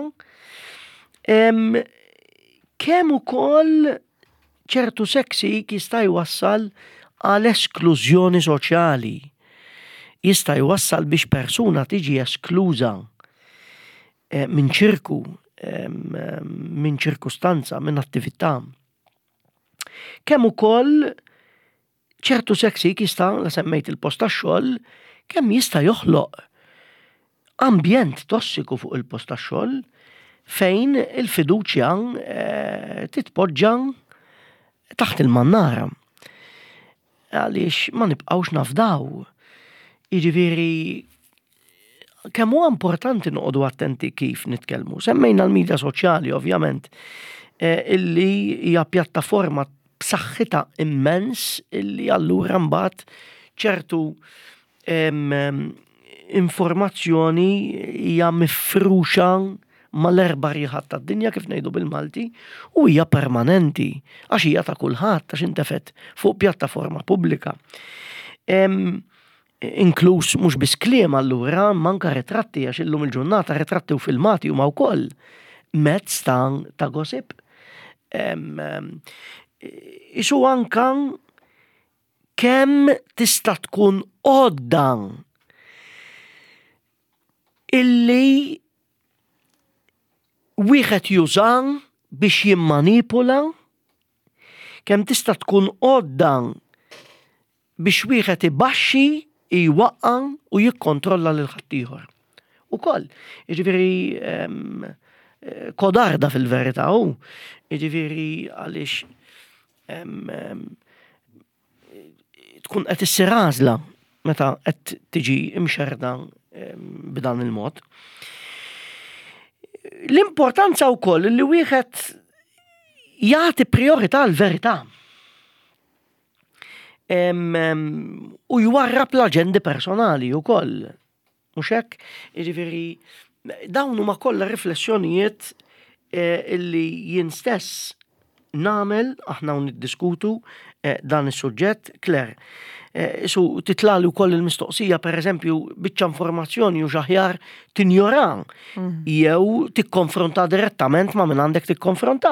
Kemm ukoll ċertu seksik jista' jwassal għal esklużjoni soċjali. Jista' jwassal biex persuna tiġi eskluża minn ċirku, minn ċirkustanza, minn attività. Kemm ukoll ċertu seksik jista' la semmejt il-post tax-xogħol, kemm jista' joħloq ambjent tossiku fuq il-post tax-xogħol fejn il-fiduċja titpoġġa taħt il-mannara. għaliex ma nibqgħux nafdaw. Jiġifieri kemm huwa importanti noqogħdu attenti kif nitkellmu. Semmejna l-midja soċjali ovvjament illi hija pjattaforma b'saħħitha immens illi allura mbagħad ċertu informazzjoni hija mifruxa mal-erba' rieħat tad-dinja kif ngħidu bil-Malti u hija permanenti għax hija ta' kulħadd għax intefet fuq pjattaforma pubblika. Inkluż mhux biss kliem allura manka ritratti għax illum il-ġurnata ritratti u filmati huma wkoll mezz ta' gossip. Isu anka kemm tista' tkun għodda illi wieħed jużan biex jimmanipula, kemm tista' tkun għodda biex wieħed ibaxxi, jwaqqa u jikkontrolla lil ħaddieħor. Ukoll, jiġifieri kodarda fil-verità hu, jiġifieri għaliex tkun qed issir għażla meta qed tiġi imxerda b'dan il-mod. L-importanza wkoll li wieħed jagħti priorità l-verità. U jwarrab l-aġendi personali wkoll. Mhux hekk? Jiġifieri dawn huma kollha riflessjonijiet illi jien stess nagħmel aħna niddiskutu dan is-suġġett. Claire, titlali wkoll il-mistoqsija pereżempju biċċa informazzjoni u aħjar tinjora jew tikkonfronta direttament ma' min għandek tikkonfronta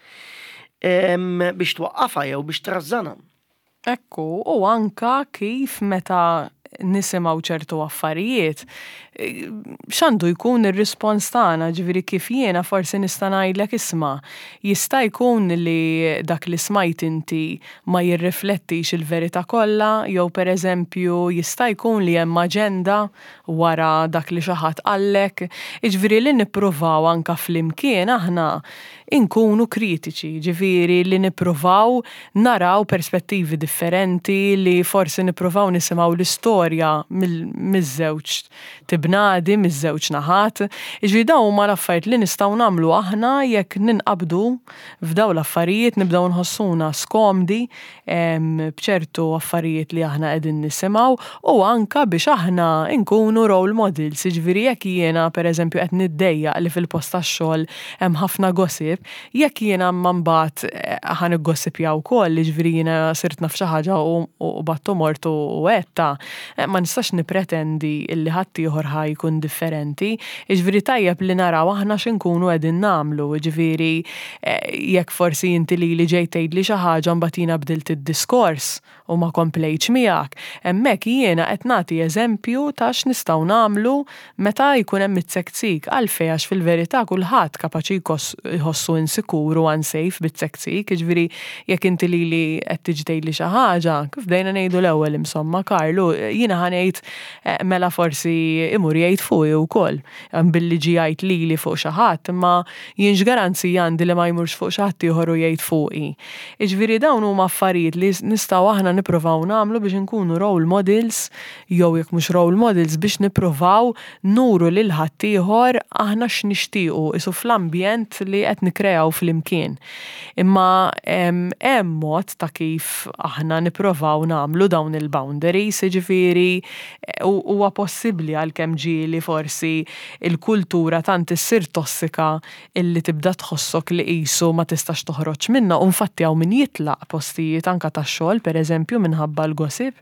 biex twaqqafha jew biex trażżana. Ekku, u anka kif meta nisimgħu ċertu affarijiet, x'għandu jkun ir-rispons tagħna, ġifieri kif jiena forsi nista' ngħidlek isma' jista' jkun li dak li smajt inti ma jirriflettix il-verità kollha, jew pereżempju jista' jkun li hemm aġenda wara dak li xi ħadd qallek, jiġifieri li nippruvaw anke flimkien aħna inkunu kritiċi, ġifieri li nippruvaw naraw perspettivi differenti, li forsi nippruvaw nisimgħu l-istorja miż-żewġ tibnadi, miż-żewġ naħat. Ġifieri dawn huma l-affarijiet li nistgħu nagħmlu aħna jekk ninqabdu f'dawn l-affarijiet nibdew nħossuna skomdi b'ċertu affarijiet li aħna qegħdin nisimgħu u anke biex aħna nkunu role models. Ġifieri jekk jiena pereżempju qed niddejjaq li fil-post tax-xogħol hemm ħafna gossip, jekk jiena mbagħad ħan iggossipjaw ukoll, ġifieri jiena sirt naf xi ħaġa u battu mortu u għetta, ma nistax nipretendi illi ħadd ieħor ħajkun differenti, jiġifieri tajjeb li naraw aħna x'inkunu qegħdin nagħmlu, jiġifieri jekk forsi inti li ġej tgħidli xi ħaġa mbagħad jiena bdilt id-diskors u ma komplejtx miegħek, hemmhekk jiena qed nagħti eżempju ta' x'nistgħu nagħmlu meta jkun hemm it-sektsik għalfejn għax fil-verità kulħadd kapaċi jħossu insikuru unsafe bit-sektsik, jiġifieri jekk inti li qed tiġi tgħidli xi ħaġa, kif bdejna ngħidu l-ewwel insomma Karlu, jiena ħanejt mela forsi imur jgħid fuqi wkoll, billi ġi jgħid lili fuq xi ħadd, imma jien x'garanzija għandi li ma jmurx fuq xi ħadd ieħor u jgħid fuqi. Jiġifieri dawn huma affarijiet li nistgħu aħna nippruvaw nagħmlu biex inkunu role models, jew jekk mhux role models biex nippruvaw nuru lil ħadd ieħor aħna x'nixtiequ isu fl-ambjent li qed nikkreaw flimkien. Imma hemm mod ta' kif aħna nippruvaw nagħmlu dawn il-boundaries, jiġifieri huwa possibbli għalkemm ġieli forsi il-kultura tant issir tossika illi tibda tħossok li qisu ma tistax toħroġ minnha u infatti hawn min jitlaq postijiet anke tax-xogħol pereżempju minħabba l-gossip.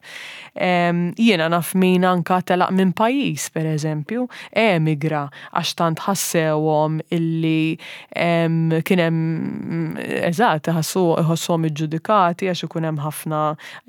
Jiena naf min anke telaq minn pajjiż pereżempju, emigra għax tant ħassewhom illi kien hemm eżatt iħossuhom iġġudikati għax ikun hemm ħafna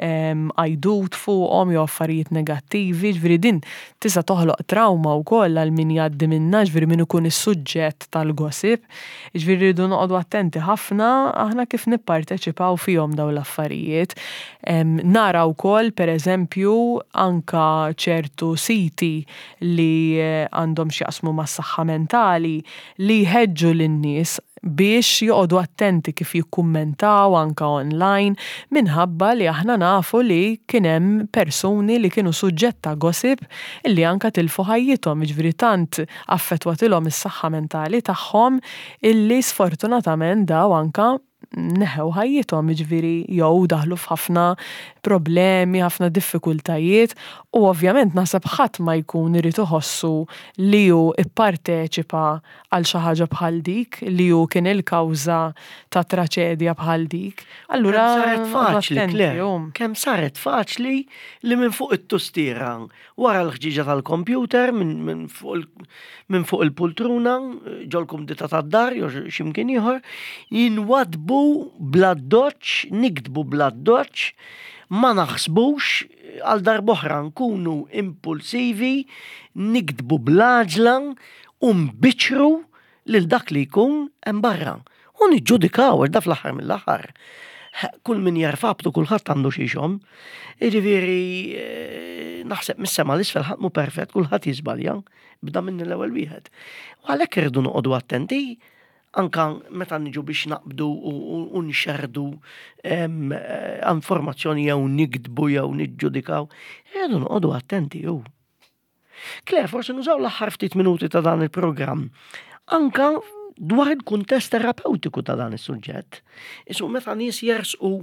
għajdut fuqhom jew affarijiet negattivi, ġifieri din tista' toħloq trauma wkoll għal min jgħaddi minnha, ġifieri min ikun is-suġġett tal-gossip. Ġifieri rridu noqogħdu attenti ħafna aħna kif nipparteċipaw fihom dawn l-affarijiet. Nara wkoll pereżempju anke ċertu siti li għandhom x'jaqsmu mas-saħħa mentali li jħeġġu lin-nies biex joqogħdu attenti kif jikkummentaw anka online minħabba li aħna nafu li kien hemm persuni li kienu suġġett ta' gossip illi anka tilfu ħajjithom, jiġifieri tant affettwatilhom is-saħħa mentali tagħhom illi sfortunatament daw anka neħew ħajjithom, jiġifieri jew daħlu f'ħafna problemi, ħafna diffikultajiet u ovvjament naħseb ħadd ma jkun irid iħossu li hu ipparteċipa għal xi ħaġa bħal dik, li hu kien il-kawża ta' traċedja bħal dik. Allura saret faċli, Claire, kemm saret faċli li minn fuq it-tustiera wara l-ħġiġa tal-kompjuter minn fuq il-pultruna ġolkum dita tad-dar jew x'imkien ieħor jinwadbu bla doċċ, nikdbu bla doċċ, ma naħsbux għal darb'oħra nkunu impulsivi, nikdbu bl-għaġla u nbiċċru lil dak li jkun hemm barra. U niġġudikaw da fl-aħħar mill-aħħar. Kull min jarfabtu kulħadd għandu xi xhom. Jiġifieri naħseb mis-sema l-isfel ħadd mhu perfett, kulħadd jiżbalja, bda minn l-ewwel wieħed. U għalhekk irridu noqogħdu attenti anka meta niġu biex naqbdu u nxerdu informazzjoni jew nikdbu jew niġġudikaw, irridu noqogħdu attenti jew. Claire, forsi nużaw l-aħħar ftit minuti ta' dan il-programm anka dwar il-kuntest terapeutiku ta' dan is-suġġett. Isu meta nies jersqu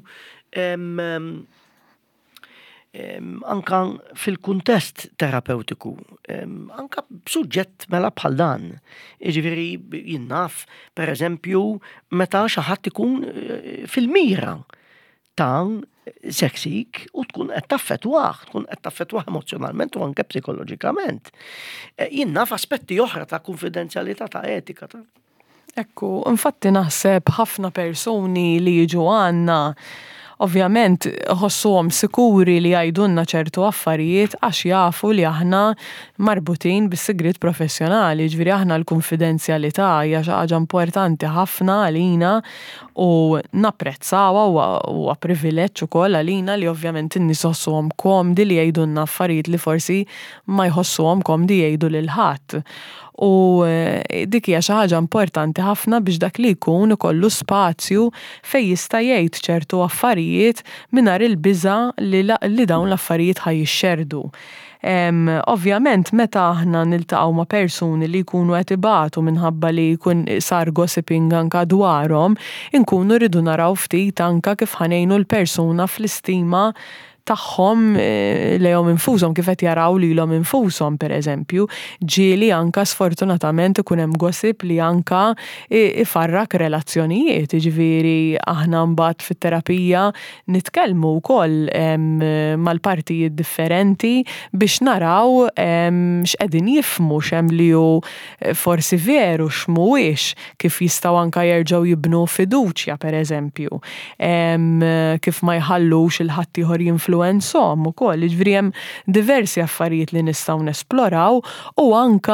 anka fil-kuntest terapeutiku, anka b'suġġett mela bħal dan. Jiġifieri jinnaf, pereżempju, meta xi ħadd ikun fil-mira ta' seksik u tkun qed taffettwah emozjonalment u anke psikoloġikament. Jinnaf aspetti oħra ta' konfidenzjalità ta' etika ta'. Ekku, infatti naħseb ħafna persuni li jiġu għandna ovvjament ħossuhom sikuri li jgħidulna ċertu affarijiet għax jafu li aħna marbutin bis-sigriet professjonali, ġifieri aħna l-konfidenzjalità hija xi ħaġa importanti ħafna għalina u napprezzawha huwa privileġġ ukoll għalina li ovvjament in-nies ħossuhom komdi li jgħidulna affarijiet li forsi ma jħossuhom komdi jgħidu lil ħadd. U dik hija xi ħaġa importanti ħafna biex dak li jkun ikollu spazju fejn jista' jgħid ċertu affarijiet mingħajr il-biża' li dawn l-affarijiet ħajjixxerdu. Ovvjament meta aħna niltaqgħu ma' persuni li jkunu qed ibatu minħabba li jkun sar gossiping anka dwarhom, inkunu rridu naraw ftit anka kif ħanejnu l-persuna fl-istima tagħhom lejhom infushom kif qed jaraw lilhom infushom pereżempju, ġieli anka sfortunatament ikun hemm gossip li anka ifarrak relazzjonijiet, jiġifieri aħna mbagħad fit-terapija nitkellmu wkoll mal-partijiet differenti biex naraw x'qegħdin jifhmu x'hemm li hu forsi veru x'mhuwiex, kif jistgħu anka jerġgħu jibnu fiduċja pereżempju, kif ma jħallux il-ħadd ieħor influenzhom ukoll, jiġifieri hemm diversi affarijiet li nistgħu nesploraw u anka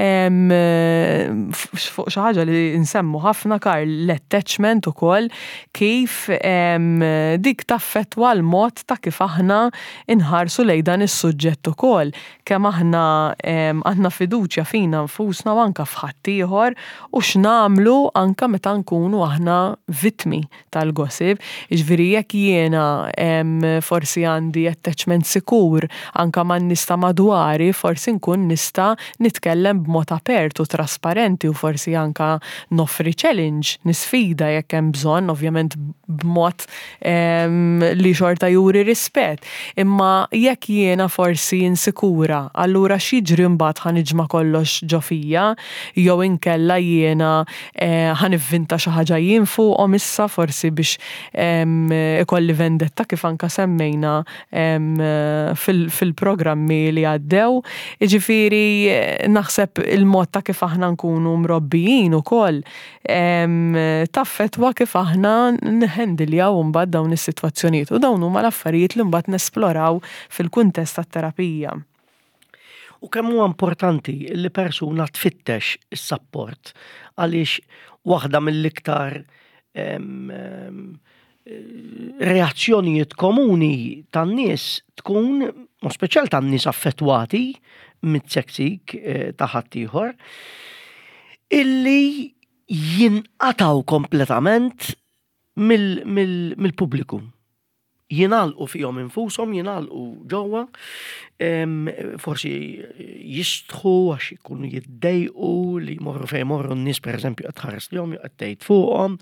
fuq xi ħaġa li nsemmu ħafna l-attachment ukoll kif dik taffettwa l-mod ta' kif aħna inħarsu lejn dan is-suġġett ukoll, kemm aħna għandna fiduċja fina nfusna u anke f'ħadd ieħor u x'nagħmlu anke meta nkunu aħna vittmi tal-gossip, jiġifieri jekk jiena forsi għandi attachment sikur anka man nista' madwari, forsi nkun nista' nitkellem b'mod apert u trasparenti u forsi anka noffri challenge, nisfida jekk hemm bżonn, ovvjament b'mod li xorta juri rispett. Imma jekk jiena forsi insikura, allura x'jiġri mbagħad ħaniġma kollox ġo fija, jew inkella jiena ħanivvinta xi ħaġa jien fuqhom issa forsi biex ikolli vendetta kif anka semmejna fil-programmi li għaddew. Jiġifieri naħseb il-mod ta' kif aħna nkunu mrobbijin ukoll taffettwa kif aħna nħendiljaw mbagħad dawn is-sitwazzjonijiet u dawn huma l-affarijiet li mbagħad nesploraw fil-kuntest tat-terapija. U kemm huwa importanti li persuna tfittex is-sapport għaliex waħda mill-iktar reazzjonijiet komuni tan-nies tkun, speċjal tan-nies affettwati mit-seksik ta' ħadd ieħor, illi jinqataw kompletament mill-pubbliku. Jinalqu fihom infushom, jinalqu ġewwa, forsi jistħu għax ikunu jiddejqu li jmorru fejn jmorru n-nies pereżempju qed tħares lihom qed tgħid fuqhom.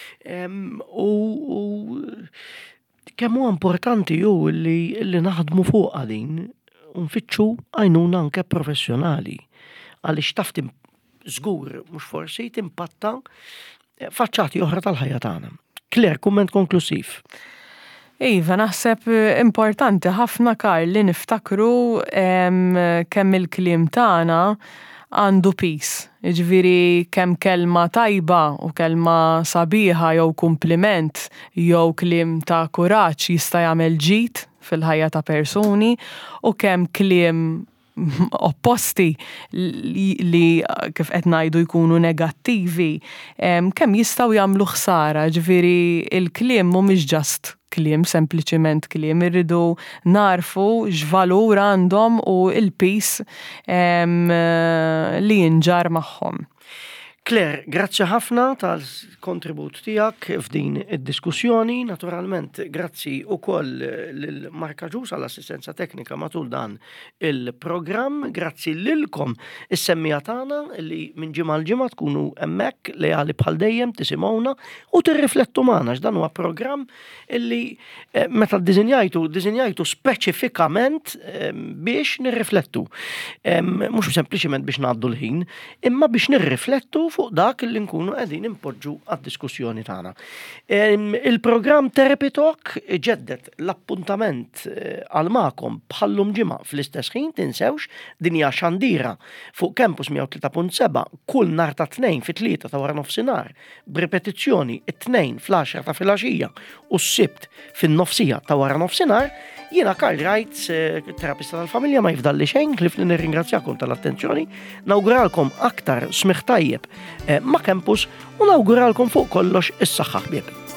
U kemm huwa importanti hu li naħdmu fuqha din u nfittxu għajnuna anke professjonali għaliex taf żgur mhux forsi timpatta faċċati oħra tal-ħajja tagħna. Claire, kumment konklusiv. Iva, naħseb importanti ħafna Karl li niftakru kemm il-kliem tagħna għandu peace. Jiġifieri kemm kelma tajba u kelma sabiħa jew kumpliment jew kliem ta' kuraġġ jista' jagħmel ġid fil-ħajja ta' persuni u kemm kliem opposti li kif qed ngħidu jkunu negattivi kemm jistgħu jagħmlu ħsara. Ġifieri il-kliem mhumiex ġast kliem, sempliċement kliem, irridu narfu x'valur għandhom u l-peace li jinġar magħhom. Claire, grazzi ħafna tal-kontribut tiegħek f'din id-diskussjoni. Naturalment, grazzi wkoll lil Marka Ġus għall-assistenza teknika matul dan il-programm. Grazzi lilkom is-semmija tagħna li minn ġimgħa l-ġimgħa tkunu hemmhekk lejali bħal dejjem tisimgħuna u tirriflettu magħna x'dan huwa programm illi meta ddiżinjajtu speċifikament biex nirriflettu. Mhux sempliċement biex ngħaddu l-ħin, imma biex nirriflettu fuq dak li nkunu qegħdin impoġġu għad-diskussjoni tagħna. Il-programm Therapy Talk ġeddet l-appuntament għal magħkom bħallum ġimgħa fl-istess ħin tinsewx din hija xandira fuq Campus 103.7 kull nhar ta' tnejn fit-3 ta' wara nofsinhar b'ripetizzjoni it-tnejn fl-10 ta' filgħaxija u s-sibt fin-nofsija ta' wara nofsinhar. Jiena Karl Wright, terapista tal-familja, ma jifdalli xejn, ħlifni nirringrazzjakom tal-attenzjoni, nawguralkom aktar smigħ tajjeb ma' Campus u nawguralkom fuq kollox is-saħħa ħbieb.